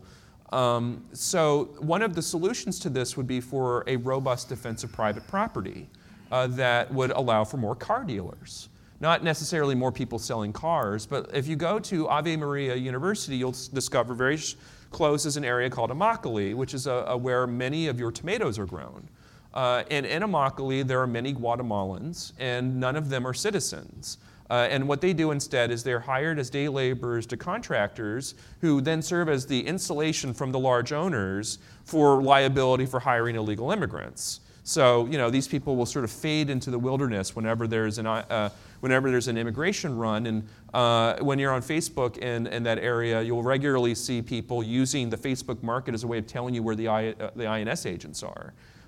So one of the solutions to this would be for a robust defense of private property that would allow for more car dealers. Not necessarily more people selling cars, but if you go to Ave Maria University, you'll discover very close is an area called Immokalee, which is where many of your tomatoes are grown. And in Immokalee, there are many Guatemalans, and none of them are citizens. And what they do instead is they're hired as day laborers to contractors who then serve as the insulation from the large owners for liability for hiring illegal immigrants. So, these people will sort of fade into the wilderness whenever there's an immigration run. And when you're on Facebook in that area, you'll regularly see people using the Facebook market as a way of telling you where the INS agents are.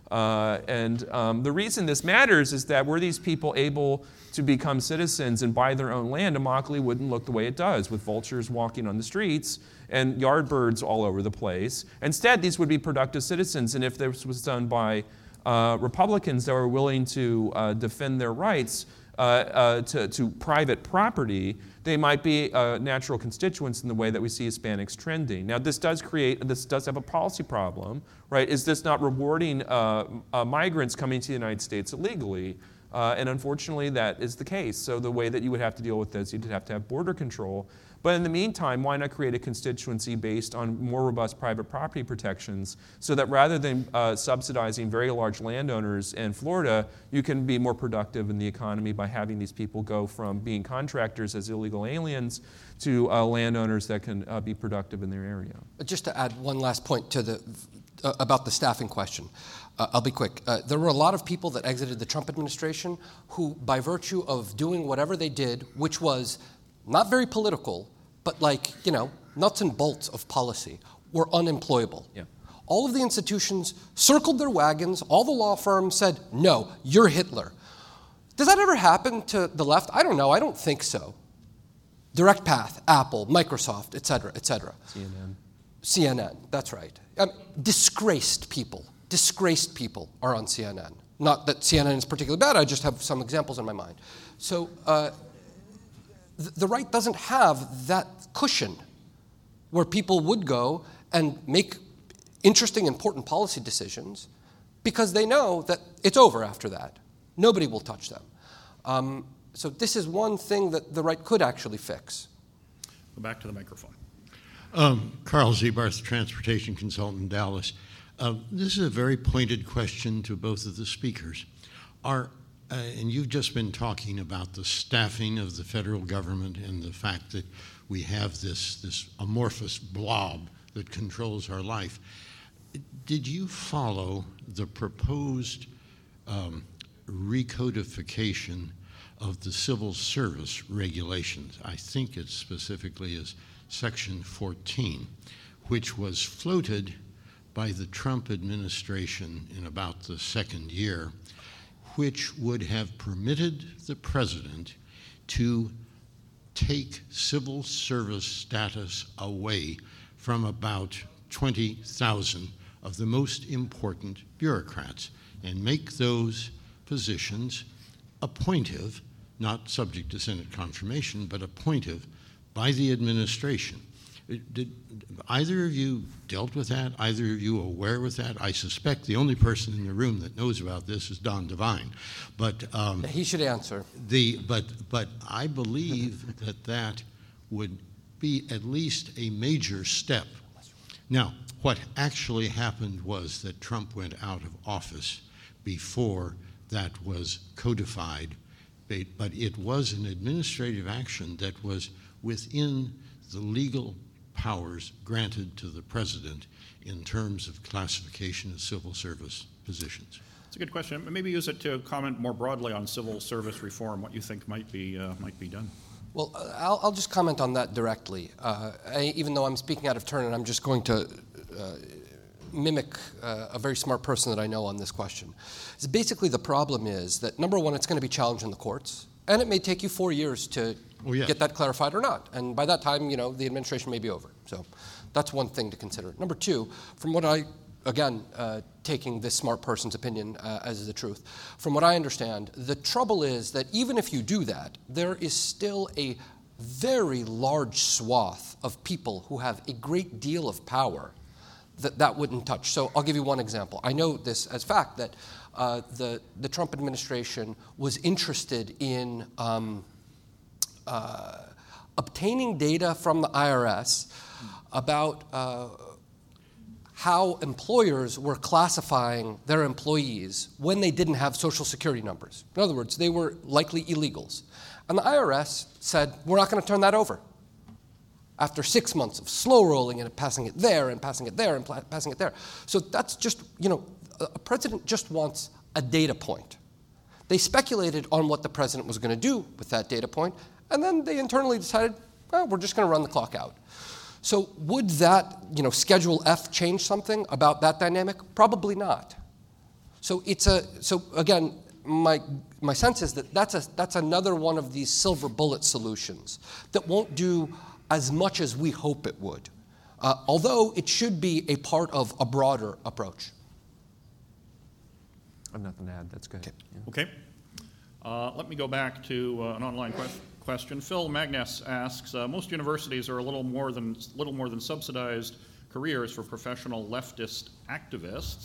The reason this matters is that were these people able to become citizens and buy their own land, Immokalee wouldn't look the way it does, with vultures walking on the streets and yard birds all over the place. Instead, these would be productive citizens, and if this was done by Republicans that were willing to defend their rights to private property, they might be natural constituents in the way that we see Hispanics trending. Now, this does have a policy problem, right? Is this not rewarding migrants coming to the United States illegally? And unfortunately, that is the case. So the way that you would have to deal with this, you'd have to have border control. But in the meantime, why not create a constituency based on more robust private property protections so that rather than subsidizing very large landowners in Florida, you can be more productive in the economy by having these people go from being contractors as illegal aliens to landowners that can be productive in their area. Just to add one last point to about the staffing question. I'll be quick. There were a lot of people that exited the Trump administration who, by virtue of doing whatever they did, which was not very political, but nuts and bolts of policy, were unemployable. Yeah. All of the institutions circled their wagons. All the law firms said, no, you're Hitler. Does that ever happen to the left? I don't know. I don't think so. Direct Path, Apple, Microsoft, et cetera, et cetera. CNN, that's right. Disgraced people are on CNN. Not that CNN is particularly bad, I just have some examples in my mind. So the right doesn't have that cushion where people would go and make interesting, important policy decisions because they know that it's over after that. Nobody will touch them. So this is one thing that the right could actually fix. Go back to the microphone. Carl Zebarth, transportation consultant in Dallas. This is a very pointed question to both of the speakers. And you've just been talking about the staffing of the federal government and the fact that we have this amorphous blob that controls our life. Did you follow the proposed recodification of the civil service regulations? I think it specifically is Section 14, which was floated by the Trump administration in about the second year, which would have permitted the president to take civil service status away from about 20,000 of the most important bureaucrats and make those positions appointive, not subject to Senate confirmation, but appointive by the administration. Did either of you dealt with that? Either of you aware with that? I suspect the only person in the room that knows about this is Don Devine, but he should answer. But I believe that would be at least a major step. Now, what actually happened was that Trump went out of office before that was codified, but it was an administrative action that was within the legal powers granted to the president in terms of classification of civil service positions. It's a good question. Maybe use it to comment more broadly on civil service reform, what you think might be done. Well, I'll just comment on that directly. Even though I'm speaking out of turn and I'm just going to mimic a very smart person that I know on this question. So basically the problem is that, number one, it's going to be challenged in the courts, and it may take you 4 years to get that clarified or not. And by that time, the administration may be over. So that's one thing to consider. Number two, from what I, again, taking this smart person's opinion as the truth, from what I understand, the trouble is that even if you do that, there is still a very large swath of people who have a great deal of power that wouldn't touch. So I'll give you one example. I know this as fact that the Trump administration was interested in obtaining data from the IRS about how employers were classifying their employees when they didn't have Social Security numbers. In other words, they were likely illegals. And the IRS said, we're not going to turn that over. After 6 months of slow rolling and passing it there and passing it there and passing it there. So that's just, a president just wants a data point. They speculated on what the president was going to do with that data point, and then they internally decided, we're just going to run the clock out. So would that, Schedule F change something about that dynamic? Probably not. So again, my sense is that that's another one of these silver bullet solutions that won't do as much as we hope it would, although it should be a part of a broader approach. I have nothing to add. That's good. Okay. Let me go back to an online question. Phil Magnus asks, most universities are a little more than subsidized careers for professional leftist activists.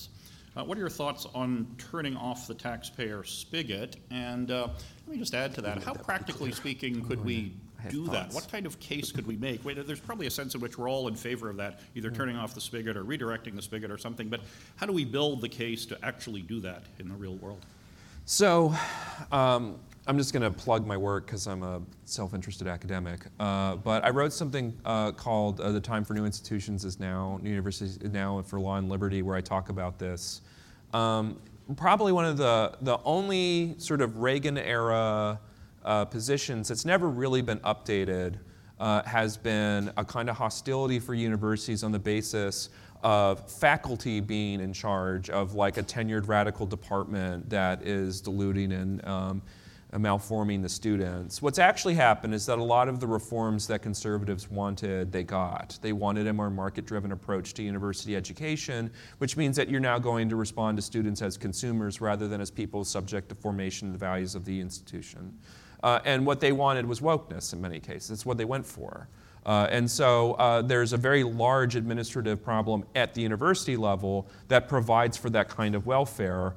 What are your thoughts on turning off the taxpayer spigot? And let me just add to that, how practically speaking could we do that? What kind of case could we make? There's probably a sense in which we're all in favor of that, either turning off the spigot or redirecting the spigot or something, but how do we build the case to actually do that in the real world? So I'm just going to plug my work because I'm a self-interested academic. But I wrote something called The Time for New Institutions is Now, New Universities Now for Law and Liberty, where I talk about this. Probably one of the only sort of Reagan-era positions that's never really been updated has been a kind of hostility for universities on the basis of faculty being in charge of like a tenured radical department that is diluting and malforming the students. What's actually happened is that a lot of the reforms that conservatives wanted, they got. They wanted a more market-driven approach to university education, which means that you're now going to respond to students as consumers rather than as people subject to formation and the values of the institution. And what they wanted was wokeness in many cases. That's what they went for. And so there's a very large administrative problem at the university level that provides for that kind of welfare.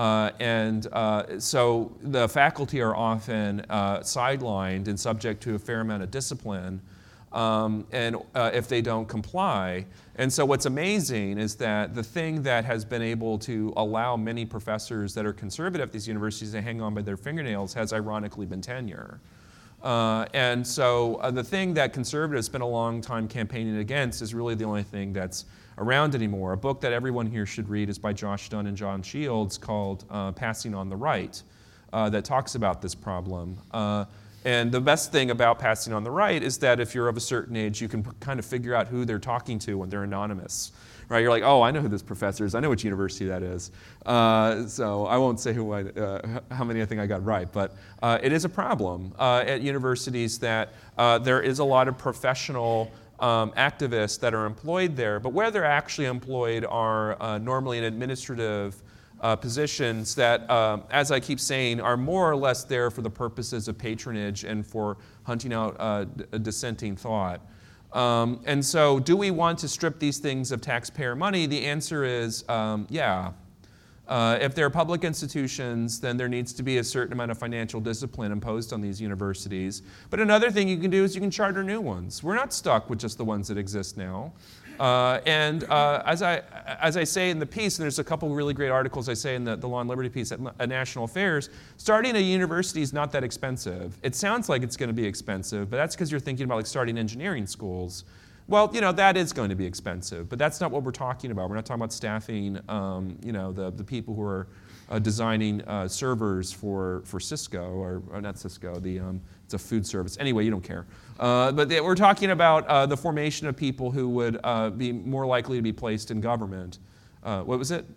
So the faculty are often sidelined and subject to a fair amount of discipline if they don't comply. And so what's amazing is that the thing that has been able to allow many professors that are conservative at these universities to hang on by their fingernails has ironically been tenure. And so the thing that conservatives spent a long time campaigning against is really the only thing that's around anymore. A book that everyone here should read is by Josh Dunn and John Shields called Passing on the Right that talks about this problem. And the best thing about Passing on the Right is that if you're of a certain age, you can kind of figure out who they're talking to when they're anonymous. Right? You're like, oh, I know who this professor is. I know which university that is. So I won't say how many I think I got right, but it is a problem at universities that there is a lot of professional activists that are employed there, but where they're actually employed are normally in administrative positions that, as I keep saying, are more or less there for the purposes of patronage and for hunting out dissenting thought. And so do we want to strip these things of taxpayer money? The answer is yeah. If they're public institutions, then there needs to be a certain amount of financial discipline imposed on these universities. But another thing you can do is you can charter new ones. We're not stuck with just the ones that exist now. As I say in the piece, and there's a couple really great articles I say in the Law and Liberty piece at National Affairs, starting a university is not that expensive. It sounds like it's going to be expensive, but that's because you're thinking about like starting engineering schools. Well, that is going to be expensive, but that's not what we're talking about. We're not talking about staffing, the people who are designing servers for Cisco, or not Cisco, it's a food service. Anyway, you don't care. But we're talking about the formation of people who would be more likely to be placed in government. What was it?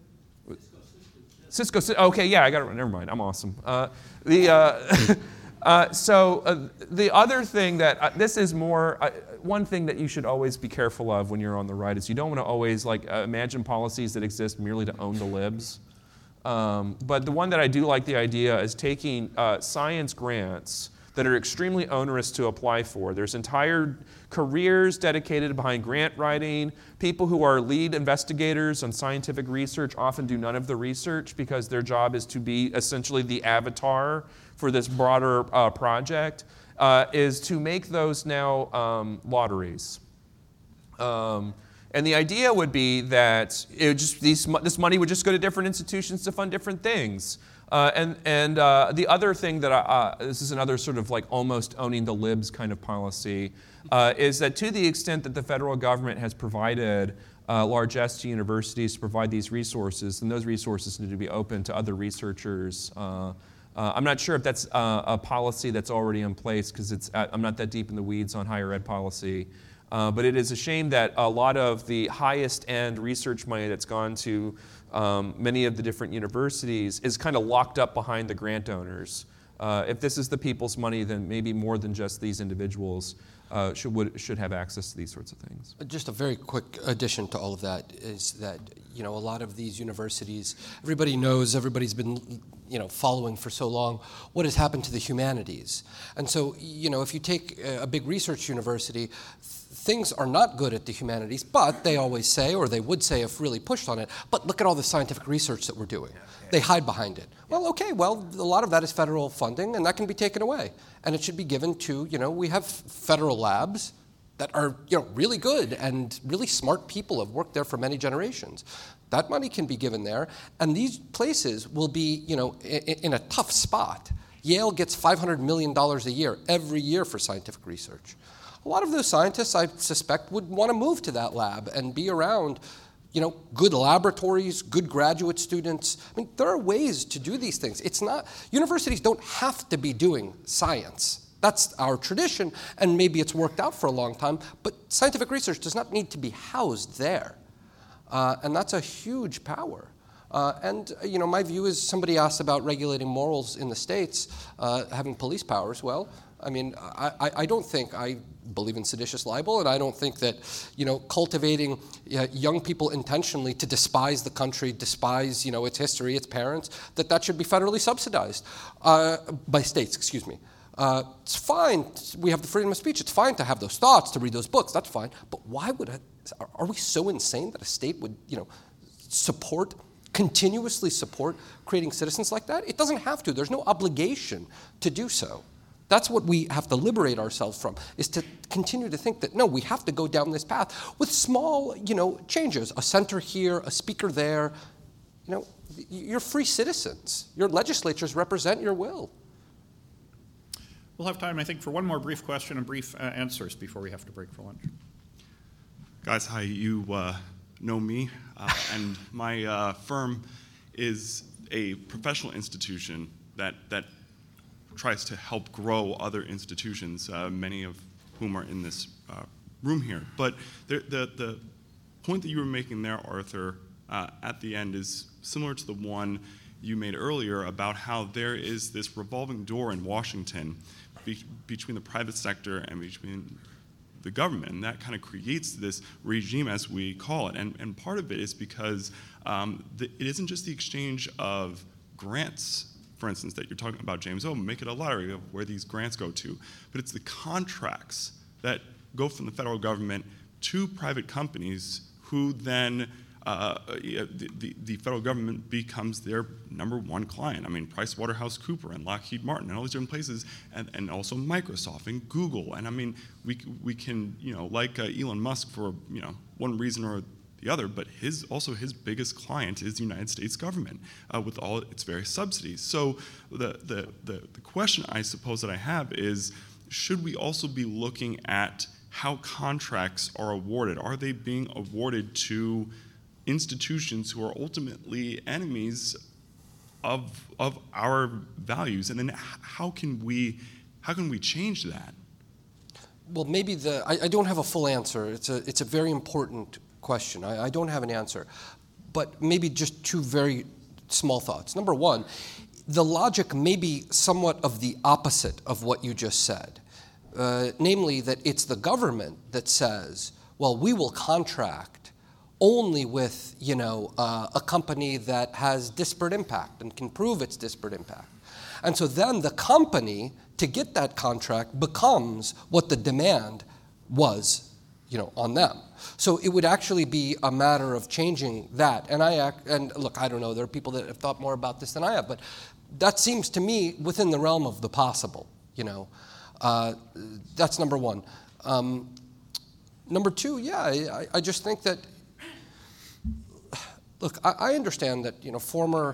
Cisco. Okay, yeah, I got it. Never mind. I'm awesome. So the other thing that this is more one thing that you should always be careful of when you're on the right is you don't want to always imagine policies that exist merely to own the libs. But the one that I do like the idea is taking science grants that are extremely onerous to apply for. There's entire careers dedicated behind grant writing. People who are lead investigators on scientific research often do none of the research because their job is to be essentially the avatar for this broader project, is to make those now lotteries. And the idea would be that this money would just go to different institutions to fund different things. And the other thing that this is another sort of almost owning the libs kind of policy, is that to the extent that the federal government has provided largesse to universities to provide these resources, then those resources need to be open to other researchers. I'm not sure if that's a policy that's already in place because I'm not that deep in the weeds on higher ed policy. But it is a shame that a lot of the highest end research money that's gone to many of the different universities is kind of locked up behind the grant donors. If this is the people's money, then maybe more than just these individuals should have access to these sorts of things. Just a very quick addition to all of that is that a lot of these universities, everybody knows, everybody's been following for so long what has happened to the humanities. And so, if you take a big research university, things are not good at the humanities, but they always say, or they would say if really pushed on it, but look at all the scientific research that we're doing. They hide behind it. Well, okay, well, a lot of that is federal funding, and that can be taken away. And it should be given to, we have federal labs that are, really good, and really smart people have worked there for many generations. That money can be given there, and these places will be, in a tough spot. Yale gets $500 million a year, every year for scientific research. A lot of those scientists, I suspect, would want to move to that lab and be around, good laboratories, good graduate students. I mean, there are ways to do these things. It's not, universities don't have to be doing science. That's our tradition, and maybe it's worked out for a long time, but scientific research does not need to be housed there. And that's a huge power. My view is, somebody asked about regulating morals in the States, having police powers. Well, I mean, I don't think I believe in seditious libel, and I don't think that, cultivating young people intentionally to despise the country, despise, its history, its parents, that should be federally subsidized by states, excuse me. It's fine, we have the freedom of speech, it's fine to have those thoughts, to read those books, that's fine, but why would are we so insane that a state would, continuously support creating citizens like that? It doesn't have to. There's no obligation to do so. That's what we have to liberate ourselves from, is to continue to think that, no, we have to go down this path with small, changes. A center here, a speaker there. You're free citizens. Your legislatures represent your will. We'll have time, I think, for one more brief question and brief answers before we have to break for lunch. Guys, hi. You know me, and my firm is a professional institution that tries to help grow other institutions, many of whom are in this room here. But the point that you were making there, Arthur, at the end is similar to the one you made earlier about how there is this revolving door in Washington between the private sector and between the government, and that kind of creates this regime, as we call it. And part of it is because it isn't just the exchange of grants, for instance, that you're talking about, James. Oh, make it a lottery of where these grants go to. But it's the contracts that go from the federal government to private companies who then the federal government becomes their number one client. I mean, PricewaterhouseCoopers and Lockheed Martin and all these different places, and also Microsoft and Google. And I mean, we can, like Elon Musk for, one reason or the other, but his biggest client is the United States government with all its various subsidies. So the question I suppose that I have is, should we also be looking at how contracts are awarded? Are they being awarded to institutions who are ultimately enemies of our values? And then how can we change that? Well, maybe I don't have a full answer. It's a very important question. I don't have an answer, but maybe just two very small thoughts. Number one, the logic may be somewhat of the opposite of what you just said, namely that it's the government that says, well, we will contract only with a company that has disparate impact and can prove its disparate impact. And so then the company, to get that contract, becomes what the demand was on them. So it would actually be a matter of changing that. And look, I don't know, there are people that have thought more about this than I have, but that seems to me within the realm of the possible, That's number one. Number two, yeah, I just think that, look, I understand that, former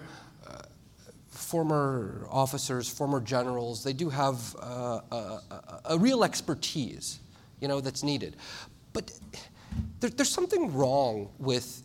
officers, former generals, they do have a real expertise, that's needed. But there's something wrong with,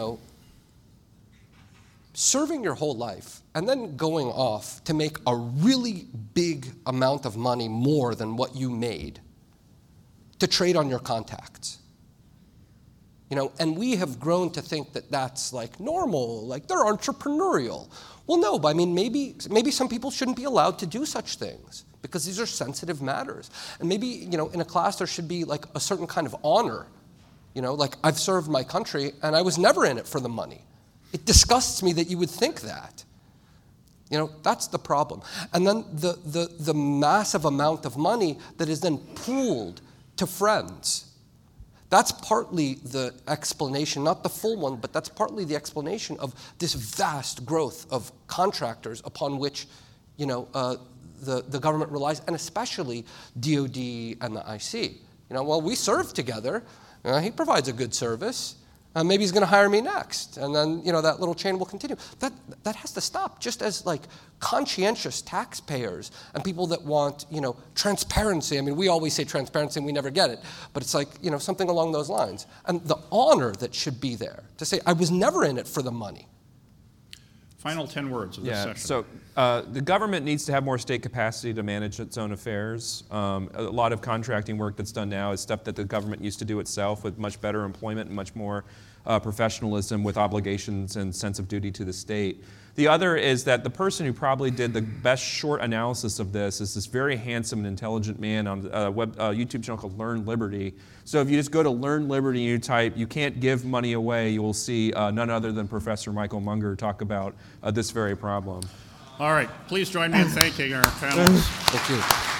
serving your whole life and then going off to make a really big amount of money more than what you made to trade on your contacts. And we have grown to think that that's like normal, like they're entrepreneurial. Well, no, but I mean, maybe some people shouldn't be allowed to do such things because these are sensitive matters. And maybe, in a class there should be like a certain kind of honor. Like I've served my country and I was never in it for the money. It disgusts me that you would think that. That's the problem. And then the massive amount of money that is then pooled to friends, That's partly the explanation, not the full one, but that's partly the explanation of this vast growth of contractors upon which, the government relies, and especially DOD and the IC. We serve together. He provides a good service. Maybe he's going to hire me next, and then that little chain will continue. That has to stop. Just as conscientious taxpayers and people that want transparency. I mean, we always say transparency and we never get it, but it's something along those lines. And the honor that should be there to say I was never in it for the money. Final 10 words of this session. So the government needs to have more state capacity to manage its own affairs. A lot of contracting work that's done now is stuff that the government used to do itself with much better employment and much more professionalism with obligations and sense of duty to the state. The other is that the person who probably did the best short analysis of this is this very handsome and intelligent man on a YouTube channel called Learn Liberty. So if you just go to Learn Liberty and you type, "You can't give money away," you will see none other than Professor Michael Munger talk about this very problem. All right, please join me in thanking our panelists. Thank you.